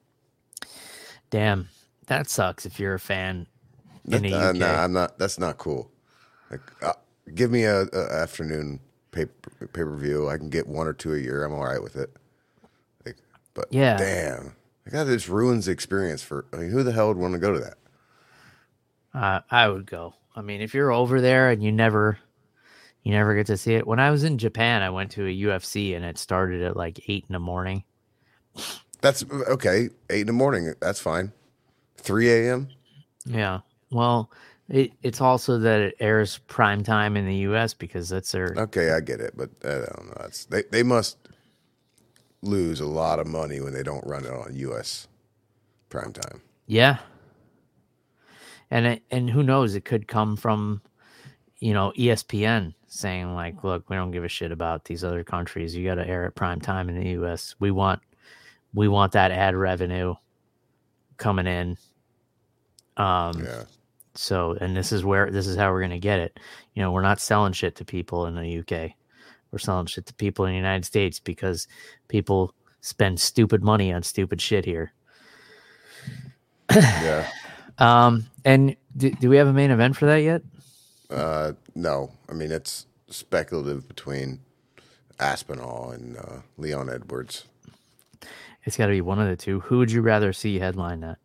Damn, that sucks if you're a fan in the uh, U K. Nah, I'm not. That's not cool. Like, uh, give me a, a afternoon pay pay per view. I can get one or two a year. I'm all right with it. Like, but yeah, damn, like that just ruins the experience for. I mean, who the hell would want to go to that? Uh, I would go. I mean, if you're over there and you never, you never get to see it. When I was in Japan, I went to a U F C and it started at like eight in the morning. That's okay. Eight in the morning. That's fine. three a.m. Yeah. Well, it, it's also that it airs prime time in the U S because that's their. Okay, I get it, but I don't know. It's, they they must lose a lot of money when they don't run it on U S prime time. Yeah. And it, and who knows? It could come from, you know, E S P N saying like, "Look, we don't give a shit about these other countries. You got to air at prime time in the U S. We want, we want that ad revenue coming in." Um, yeah. So, and this is where this is how we're gonna get it. You know, we're not selling shit to people in the U K. We're selling shit to people in the United States because people spend stupid money on stupid shit here. Yeah. Um, and do, do we have a main event for that yet? Uh, no. I mean, it's speculative between Aspinall and uh, Leon Edwards. It's got to be one of the two. Who would you rather see headline that?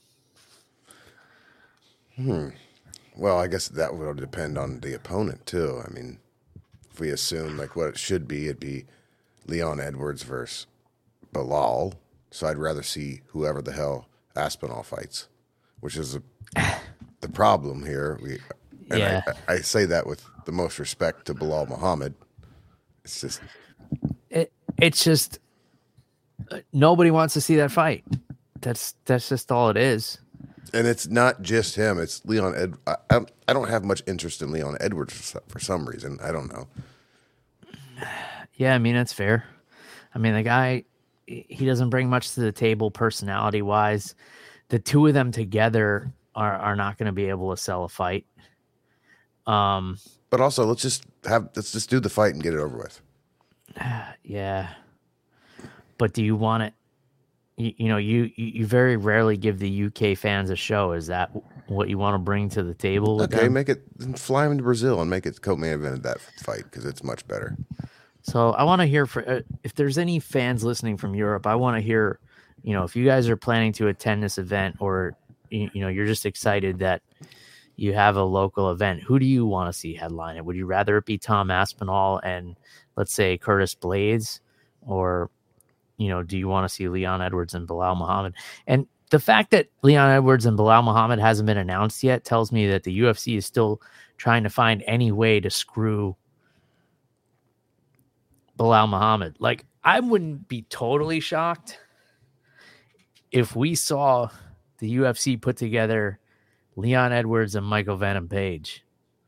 Hmm. Well, I guess that would depend on the opponent too. I mean, if we assume like what it should be, it'd be Leon Edwards versus Bilal. So I'd rather see whoever the hell Aspinall fights, which is a, the problem here. We, and yeah. I, I say that with the most respect to Bilal Muhammad. It's just, it. It's just uh, nobody wants to see that fight. That's that's just all it is. And it's not just him. It's Leon Ed. I, I, I don't have much interest in Leon Edwards for, for some reason. I don't know. Yeah, I mean, that's fair. I mean, the guy, he doesn't bring much to the table personality-wise. The two of them together are, are not going to be able to sell a fight. Um, But also, let's just have let's just do the fight and get it over with. Yeah. But do you want it? You, you know, you, you very rarely give the U K fans a show. Is that what you want to bring to the table? With okay, them? make it fly him to Brazil and make it co-main event of that fight because it's much better. So I want to hear for uh, if there's any fans listening from Europe. I want to hear, you know, if you guys are planning to attend this event or you, you know you're just excited that you have a local event. Who do you want to see headline it? Would you rather it be Tom Aspinall and let's say Curtis Blades, or you know, do you want to see Leon Edwards and Bilal Muhammad? And the fact that Leon Edwards and Bilal Muhammad hasn't been announced yet tells me that the U F C is still trying to find any way to screw Bilal Muhammad. Like, I wouldn't be totally shocked if we saw the U F C put together Leon Edwards and Michael Venom Page.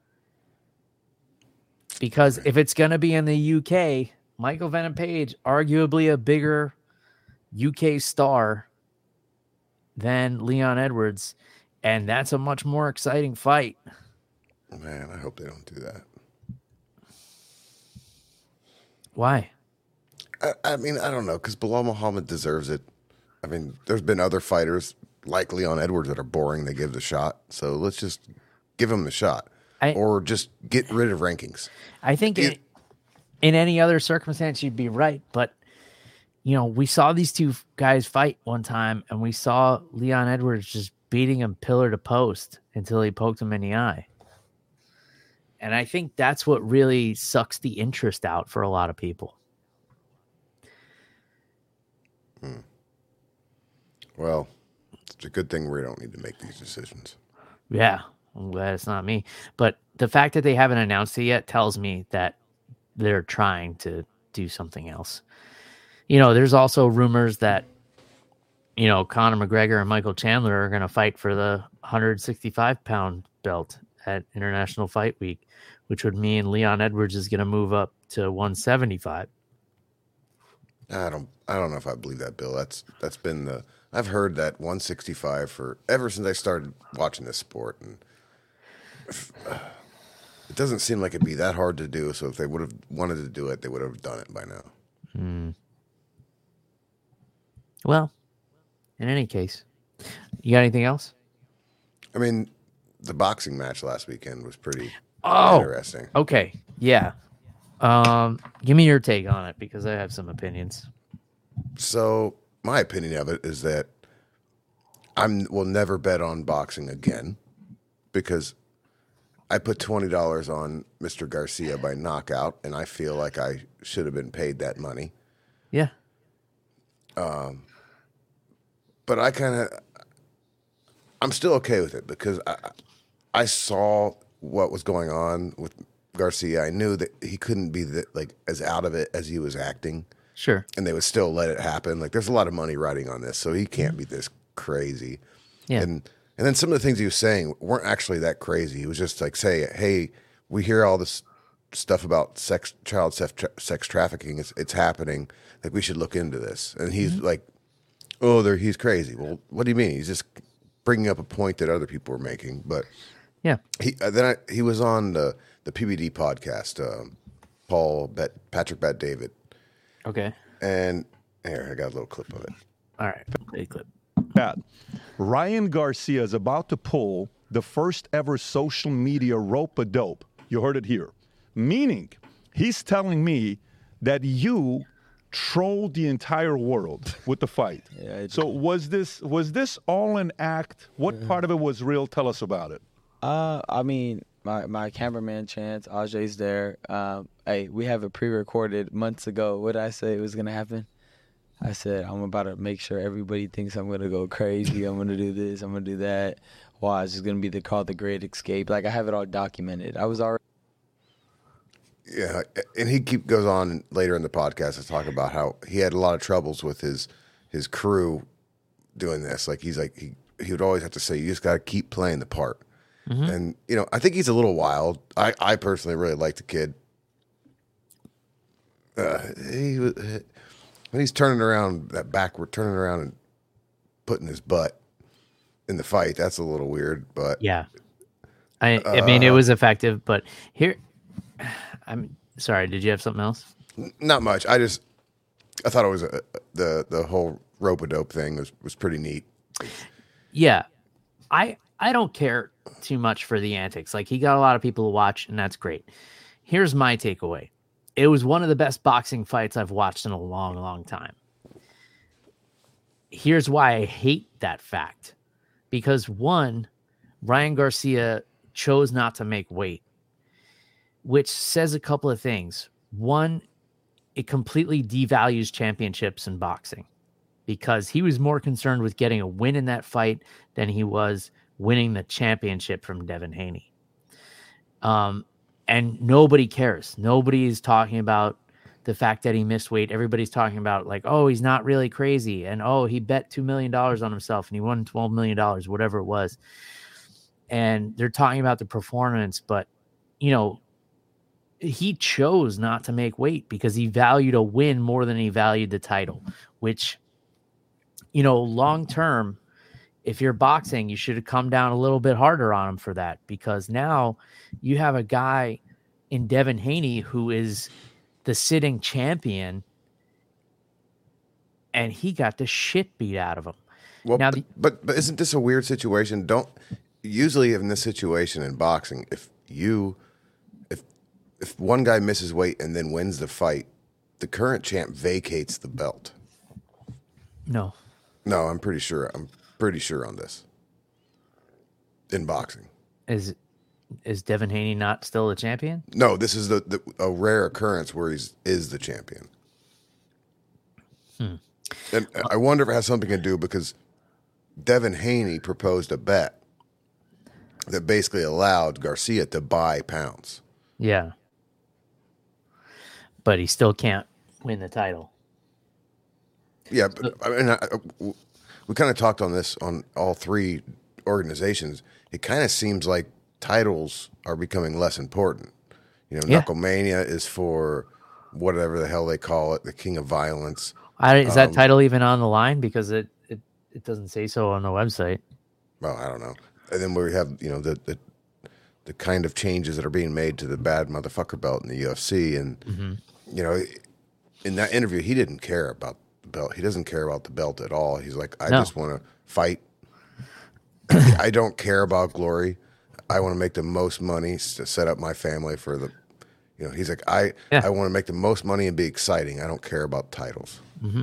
Because if it's going to be in the U K, Michael Venom Page, arguably a bigger U K star than Leon Edwards, and that's a much more exciting fight. Man, I hope they don't do that. Why? I, I mean, I don't know, because Bilal Muhammad deserves it. I mean, there's been other fighters like Leon Edwards that are boring. They give the shot. So let's just give him the shot. I, or just get rid of rankings. I think it, in, in any other circumstance, you'd be right. But, you know, we saw these two guys fight one time, and we saw Leon Edwards just beating him pillar to post until he poked him in the eye. And I think that's what really sucks the interest out for a lot of people. Hmm. Well, it's a good thing we don't need to make these decisions. Yeah, I'm glad it's not me. But the fact that they haven't announced it yet tells me that they're trying to do something else. You know, there's also rumors that, you know, Conor McGregor and Michael Chandler are going to fight for the one sixty-five pound belt at International Fight Week, which would mean Leon Edwards is going to move up to one seventy-five. I don't, I don't know if I believe that, Bill. That's that's been the. I've heard that one sixty-five for ever since I started watching this sport, and if, uh, it doesn't seem like it'd be that hard to do. So if they would have wanted to do it, they would have done it by now. Hmm. Well, in any case, you got anything else? I mean, the boxing match last weekend was pretty oh, interesting. Okay, yeah. Um, give me your take on it because I have some opinions. So my opinion of it is that I'm will never bet on boxing again because I put twenty dollars on Mister Garcia by knockout, and I feel like I should have been paid that money. Yeah. Um, but I kind of, I'm still okay with it because I, I saw what was going on with Garcia. I knew that he couldn't be that like as out of it as he was acting. Sure. And they would still let it happen. Like there's a lot of money riding on this, so he can't be this crazy. Yeah. And and then some of the things he was saying weren't actually that crazy. He was just like, say, hey, we hear all this stuff about sex, child sex, sex trafficking. It's, it's happening. Like we should look into this. And he's mm-hmm. like, oh, there he's crazy. Well, what do you mean? He's just bringing up a point that other people were making. But yeah, he uh, then I, he was on the the P B D podcast. Um, Paul Bet Patrick Bet David. Okay. And here I got a little clip of it. All right, play a clip. Pat, Ryan Garcia is about to pull the first ever social media rope-a-dope. You heard it here. Meaning, he's telling me that you trolled the entire world with the fight. Yeah, so was this was this all an act? What mm-hmm. part of it was real? Tell us about it. Uh, I mean, my my cameraman Chance, Ajay's there. Um, hey, we have it pre-recorded months ago. What did I say was gonna happen? I said I'm about to make sure everybody thinks I'm gonna go crazy. I'm gonna do this. I'm gonna do that. Why? It's just gonna be the called the Great Escape. Like I have it all documented. I was already. Yeah, and he keep goes on later in the podcast to talk about how he had a lot of troubles with his his crew doing this. Like he's like he he would always have to say, you just got to keep playing the part. Mm-hmm. And you know, I think he's a little wild. I I personally really like the kid. Uh, he was when he's turning around that backward, turning around and putting his butt in the fight. That's a little weird, but yeah, I I mean uh, it was effective. But here. I'm sorry. Did you have something else? Not much. I just I thought it was a, the the whole rope-a-dope thing was, was pretty neat. Yeah, I I don't care too much for the antics. Like he got a lot of people to watch, and that's great. Here's my takeaway: it was one of the best boxing fights I've watched in a long, long time. Here's why I hate that fact: because one, Ryan Garcia chose not to make weight, which says a couple of things. One, it completely devalues championships in boxing because he was more concerned with getting a win in that fight than he was winning the championship from Devin Haney. Um, and nobody cares. Nobody is talking about the fact that he missed weight. Everybody's talking about like, oh, he's not really crazy. And oh, he bet two million dollars on himself and he won twelve million dollars, whatever it was. And they're talking about the performance, but, you know, he chose not to make weight because he valued a win more than he valued the title, which, you know, long term, if you're boxing, you should have come down a little bit harder on him for that, because now you have a guy in Devin Haney who is the sitting champion and he got the shit beat out of him. Well, now, but, but but isn't this a weird situation? Don't usually in this situation in boxing, if you if if one guy misses weight and then wins the fight, the current champ vacates the belt. No. No, I'm pretty sure. I'm pretty sure on this. In boxing. Is is Devin Haney not still the champion? No, this is the, the a rare occurrence where he's is the champion. Hmm. And I wonder if it has something to do because Devin Haney proposed a bet that basically allowed Garcia to buy pounds. Yeah. But he still can't win the title. Yeah, but I mean, I, we kind of talked on this on all three organizations. It kind of seems like titles are becoming less important. You know, Yeah. Knucklemania is for whatever the hell they call it, the king of violence. I, is that Um, title even on the line? Because it, it, it doesn't say so on the website. Well, I don't know. And then we have, you know, the, the the kind of changes that are being made to the bad motherfucker belt in the U F C. And, Mm-hmm. you know, in that interview, he didn't care about the belt. He doesn't care about the belt at all. He's like, I No. just want to fight. I don't care about glory. I want to make the most money to set up my family for the, you know, he's like, I, Yeah. I want to make the most money and be exciting. I don't care about titles.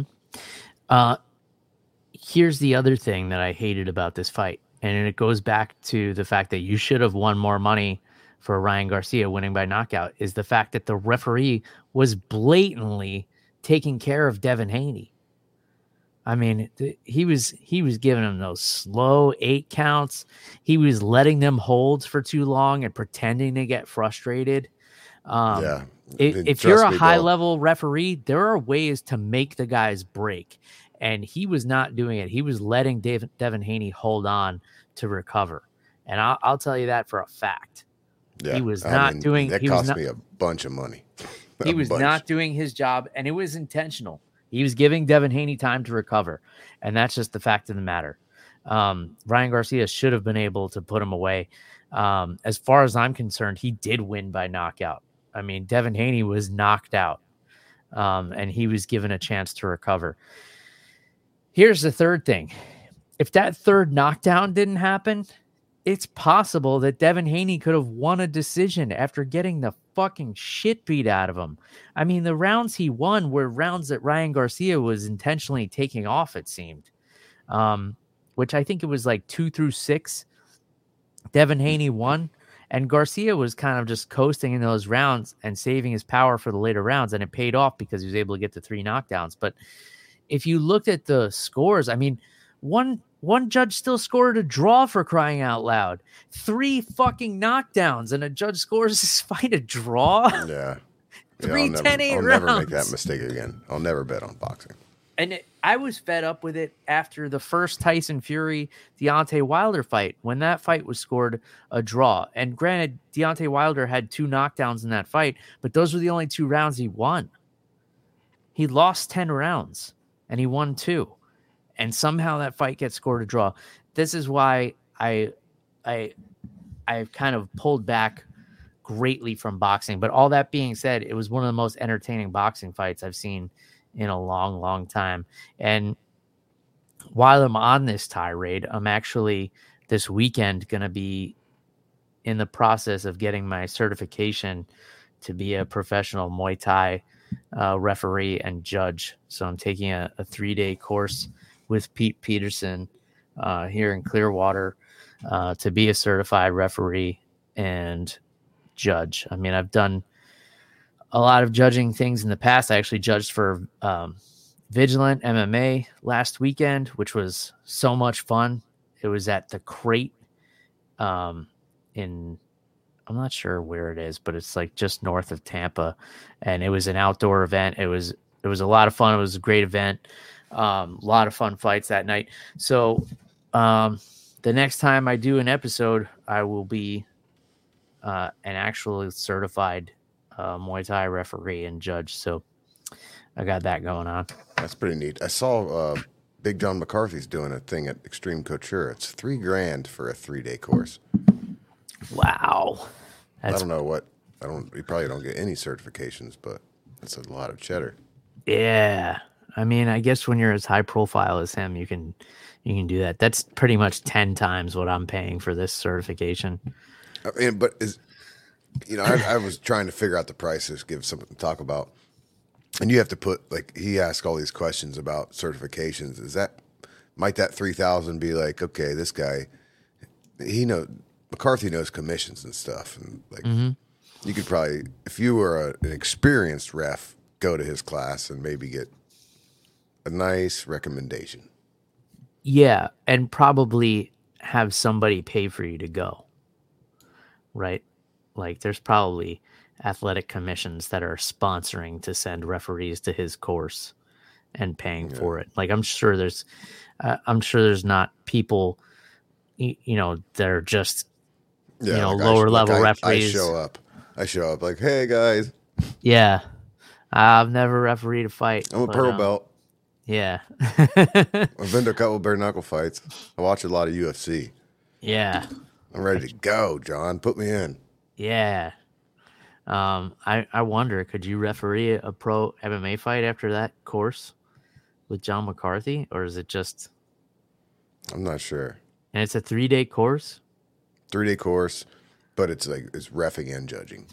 Uh, here's the other thing that I hated about this fight. And it goes back to the fact that you should have won more money for Ryan Garcia winning by knockout, is the fact that the referee was blatantly taking care of Devin Haney. I mean, th- he was he was giving him those slow eight counts. He was letting them hold for too long and pretending to get frustrated. Um, Yeah. If, It- if trust you're a me, high bro. level referee, there are ways to make the guys break. And he was not doing it. He was letting Dave, Devin Haney hold on to recover. And I'll, I'll tell you that for a fact. Yeah. He was I not mean, doing- That he was cost not- me a bunch of money. He A was bunch. not doing his job, and it was intentional. He was giving Devin Haney time to recover. And that's just the fact of the matter. Um, Ryan Garcia should have been able to put him away. Um, as far as I'm concerned, he did win by knockout. I mean, Devin Haney was knocked out, um, and he was given a chance to recover. Here's the third thing. If that third knockdown didn't happen, it's possible that Devin Haney could have won a decision after getting the fucking shit beat out of him. I mean, the rounds he won were rounds that Ryan Garcia was intentionally taking off, it seemed, um, which I think it was like two through six. Devin Haney won, and Garcia was kind of just coasting in those rounds and saving his power for the later rounds, and it paid off because he was able to get the three knockdowns. But if you looked at the scores, I mean, one one judge still scored a draw, for crying out loud. Three fucking knockdowns, and a judge scores this fight a draw. Yeah. Three yeah, I'll never, ten eight I'll never make rounds. that mistake again. I'll never bet on boxing. And it, I was fed up with it after the first Tyson Fury Deontay Wilder fight, when that fight was scored a draw. And granted, Deontay Wilder had two knockdowns in that fight, but those were the only two rounds he won. He lost ten rounds and he won two. And somehow that fight gets scored a draw. This is why I I I've kind of pulled back greatly from boxing. But all that being said, it was one of the most entertaining boxing fights I've seen in a long, long time. And while I'm on this tirade, I'm actually this weekend going to be in the process of getting my certification to be a professional Muay Thai uh, referee and judge. So I'm taking a, a three-day course with Pete Peterson uh, here in Clearwater uh, to be a certified referee and judge. I mean, I've done a lot of judging things in the past. I actually judged for um, Vigilant M M A last weekend, which was so much fun. It was at the Crate um, in I'm not sure where it is, but it's like just north of Tampa, and it was an outdoor event. It was it was a lot of fun. It was a great event. Um, a lot of fun fights that night. So um, the next time I do an episode, I will be uh, an actually certified uh, Muay Thai referee and judge. So I got that going on. That's pretty neat. I saw uh, Big John McCarthy's doing a thing at Extreme Couture. It's three grand for a three day course. Wow. That's, I don't know what. I don't. You probably don't get any certifications, but that's a lot of cheddar. Yeah. I mean, I guess when you're as high profile as him, you can you can do that. That's pretty much ten times what I'm paying for this certification. I mean, but is you know, I, I was trying to figure out the prices, give something to talk about, and you have to put like he asked all these questions about certifications. Is that might that three thousand be like okay, this guy he know McCarthy knows commissions and stuff, and like mm-hmm. you could probably if you were a, an experienced ref, go to his class and maybe get a nice recommendation. Yeah, and probably have somebody pay for you to go. Right? Like there's probably athletic commissions that are sponsoring to send referees to his course and paying yeah. for it. Like I'm sure there's uh, I'm sure there's not people you, you know that are just yeah, you know like lower I, level like referees. I, I show up. I show up like, "Hey guys." Yeah. I've never refereed a fight. I'm a but, pearl um, belt. Yeah. I've been to a couple bare knuckle fights. I watch a lot of U F C. Yeah. I'm ready to go, John. Put me in. Yeah. Um, I, I wonder, could you referee a pro M M A fight after that course with John McCarthy? Or is it just... I'm not sure. And it's a three-day course? Three-day course, but it's like it's reffing and judging.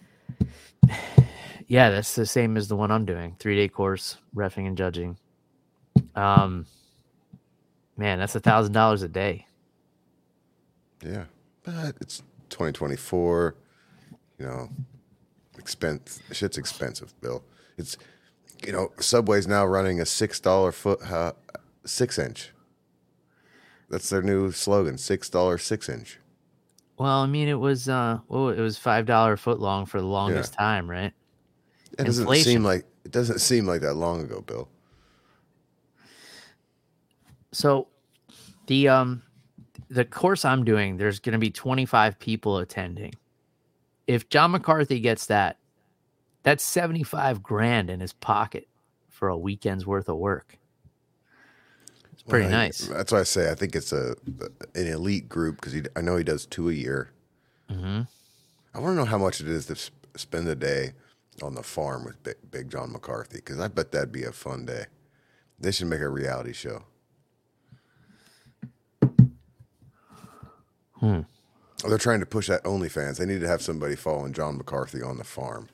Yeah, that's the same as the one I'm doing. Three-day course, reffing and judging. Um, man, that's a thousand dollars a day. Yeah, but it's twenty twenty-four. You know, expense. Shit's expensive, Bill. It's you know, Subway's now running a six dollar foot, uh, six inch. That's their new slogan: six dollar six inch. Well, I mean, it was uh, well, it was five dollar foot long for the longest yeah. time, right? It doesn't Inflation. seem like it doesn't seem like that long ago, Bill. So, the um, the course I'm doing, there's going to be twenty-five people attending. If John McCarthy gets that, that's seventy-five grand in his pocket for a weekend's worth of work. It's pretty well, nice. That's why I say I think it's a an elite group because I know he does two a year. Mm-hmm. I want to know how much it is to sp- spend a day on the farm with Big, Big John McCarthy, because I bet that'd be a fun day. They should make a reality show. Hmm. Oh, they're trying to push that OnlyFans. They need to have somebody following John McCarthy on the farm.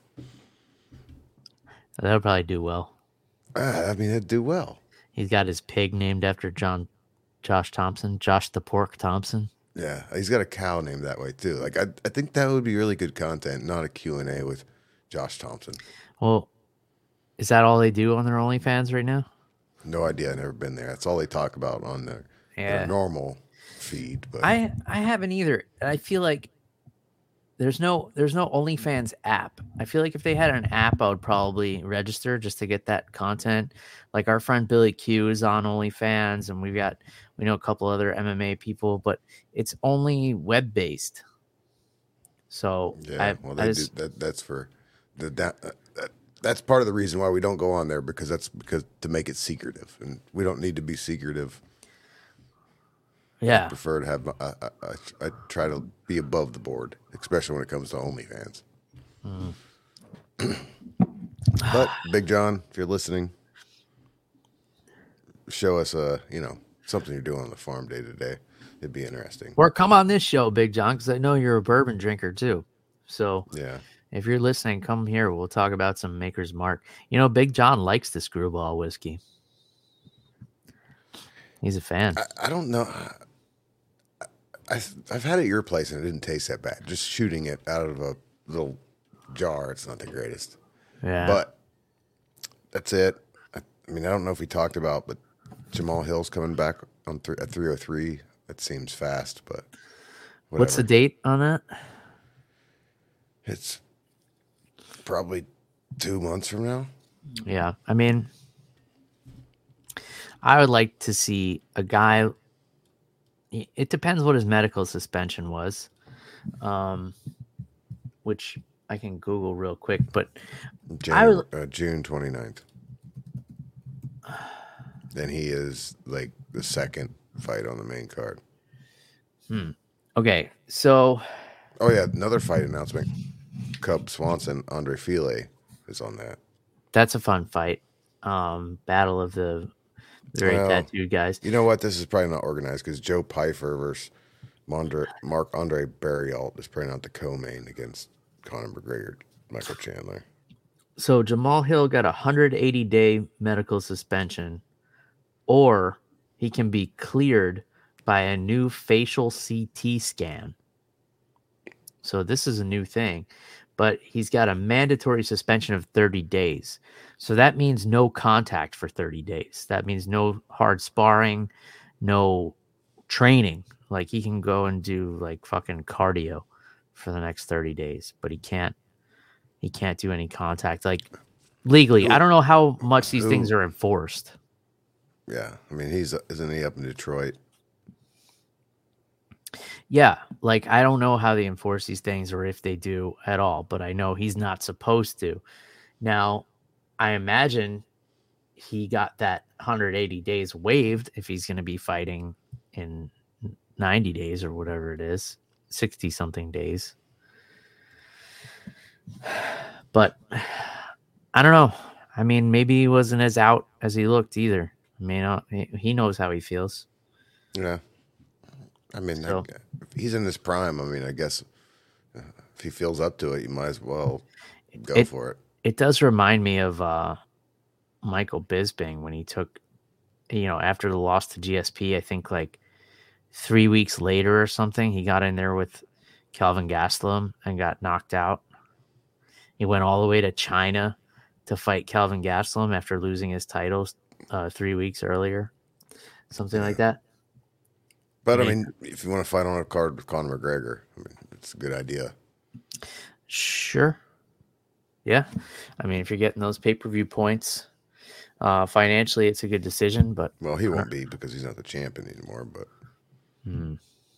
That would probably do well. Uh, I mean, it'd do well. He's got his pig named after John, Josh Thompson, Josh the Pork Thompson. Yeah, he's got a cow named that way too. Like I, I think that would be really good content, not a Q and A with Josh Thompson. Well, is that all they do on their OnlyFans right now? No idea. I've never been there. That's all they talk about on their, yeah. their normal feed. But I, I haven't either. I feel like there's no there's no OnlyFans app. I feel like if they had an app, I would probably register just to get that content. Like our friend Billy Q is on OnlyFans, and we've got we know a couple other M M A people, but it's only web based. So yeah, I, well, they I just, do, that that's for. The, that, that that's part of the reason why we don't go on there, because that's because to make it secretive, and we don't need to be secretive. Yeah, I prefer to have. I, I, I try to be above the board, especially when it comes to OnlyFans. Mm. But Big John, if you're listening, show us a you know something you're doing on the farm day to day. It'd be interesting. Or come on this show, Big John, because I know you're a bourbon drinker too. So yeah. If you're listening, come here. We'll talk about some Maker's Mark. You know, Big John likes the Screwball whiskey. He's a fan. I, I don't know. I, I've had it at your place, and it didn't taste that bad. Just shooting it out of a little jar, it's not the greatest. Yeah. But that's it. I, I mean, I don't know if we talked about, but Jamal Hill's coming back on th- at three oh three. That seems fast, but whatever. What's the date on that? It's probably two months from now. Yeah, I mean, I would like to see a guy. It depends what his medical suspension was, um, which I can Google real quick. But January, would, uh, June twenty-ninth. Then he is like the second fight on the main card. Hmm. Okay, so. Oh yeah, another fight announcement. Cub Swanson, Andre Fili is on that. That's a fun fight. Um, Battle of the very well, tattooed guys. You know what? This is probably not organized because Joe Pyfer versus Mondre, Mark Andre Barriault is probably not the co-main against Conor McGregor, Michael Chandler. So Jamal Hill got a one hundred eighty day medical suspension, or he can be cleared by a new facial C T scan. So this is a new thing, but he's got a mandatory suspension of thirty days. So that means no contact for thirty days. That means no hard sparring, no training. Like he can go and do like fucking cardio for the next thirty days, but he can't, he can't do any contact. Like legally, I don't know how much these things are enforced. Yeah. I mean, he's, isn't he up in Detroit? Yeah, like I don't know how they enforce these things or if they do at all, but I know he's not supposed to. Now, I imagine he got that one hundred eighty days waived if he's going to be fighting in ninety days or whatever it is, sixty something days. But I don't know. I mean, maybe he wasn't as out as he looked either. I mean, he knows how he feels. Yeah. I mean, so, I, if he's in his prime, I mean, I guess uh, if he feels up to it, you might as well go it, for it. It does remind me of uh, Michael Bisping when he took, you know, after the loss to G S P, I think like three weeks later or something, he got in there with Kelvin Gastelum and got knocked out. He went all the way to China to fight Kelvin Gastelum after losing his titles uh, three weeks earlier, something yeah. like that. But, I mean, if you want to fight on a card with Conor McGregor, I mean, it's a good idea. Sure. Yeah. I mean, if you're getting those pay-per-view points, uh, financially, it's a good decision. But Well, he won't be because he's not the champion anymore. But Hmm.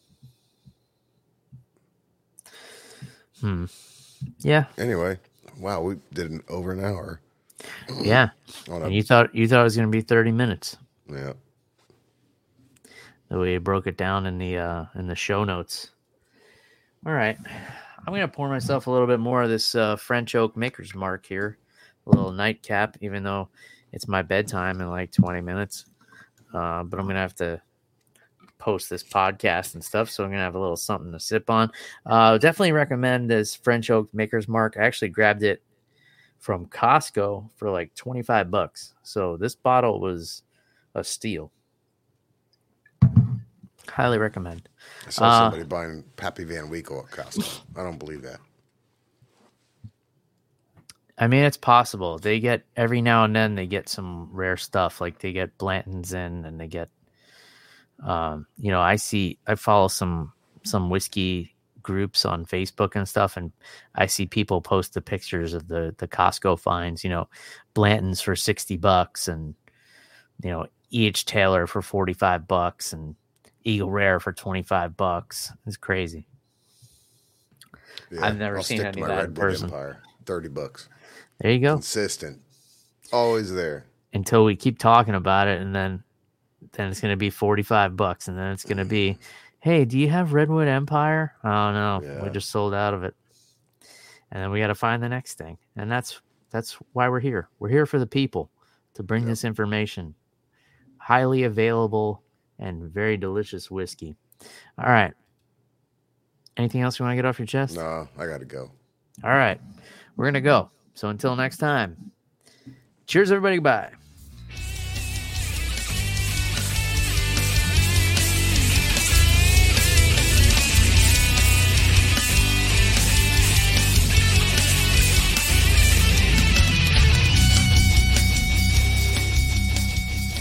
Hmm. Yeah. Anyway, wow, we did an over an hour. Yeah. And you thought you thought it was going to be thirty minutes. Yeah. The way you broke it down in the uh, in the show notes. All right, I'm gonna pour myself a little bit more of this uh, French Oak Maker's Mark here, a little nightcap, even though it's my bedtime in like twenty minutes. Uh, but I'm gonna have to post this podcast and stuff, so I'm gonna have a little something to sip on. Uh, definitely recommend this French Oak Maker's Mark. I actually grabbed it from Costco for like twenty-five bucks, so this bottle was a steal. Highly recommend. I saw somebody uh, buying Pappy Van Winkle at Costco. I don't believe that. I mean, it's possible. They get, every now and then, they get some rare stuff. Like, they get Blanton's in, and they get, um, you know, I see, I follow some, some whiskey groups on Facebook and stuff, and I see people post the pictures of the, the Costco finds, you know, Blanton's for sixty bucks, and, you know, E H Taylor for forty-five bucks, and Eagle Rare for twenty-five bucks. It's crazy. Yeah, I've never I'll seen stick any to of my that Red in Bull person. Empire. thirty bucks. There you go. Consistent. Always there. Until we keep talking about it, and then then it's going to be forty-five bucks, and then it's going to be, hey, do you have Redwood Empire? Oh, no. Yeah. We just sold out of it. And then we got to find the next thing. And that's that's why we're here. We're here for the people, to bring yep. this information. Highly available and very delicious whiskey. All right. Anything else you want to get off your chest? No, I got to go. All right. We're going to go. So until next time, cheers, everybody. Bye.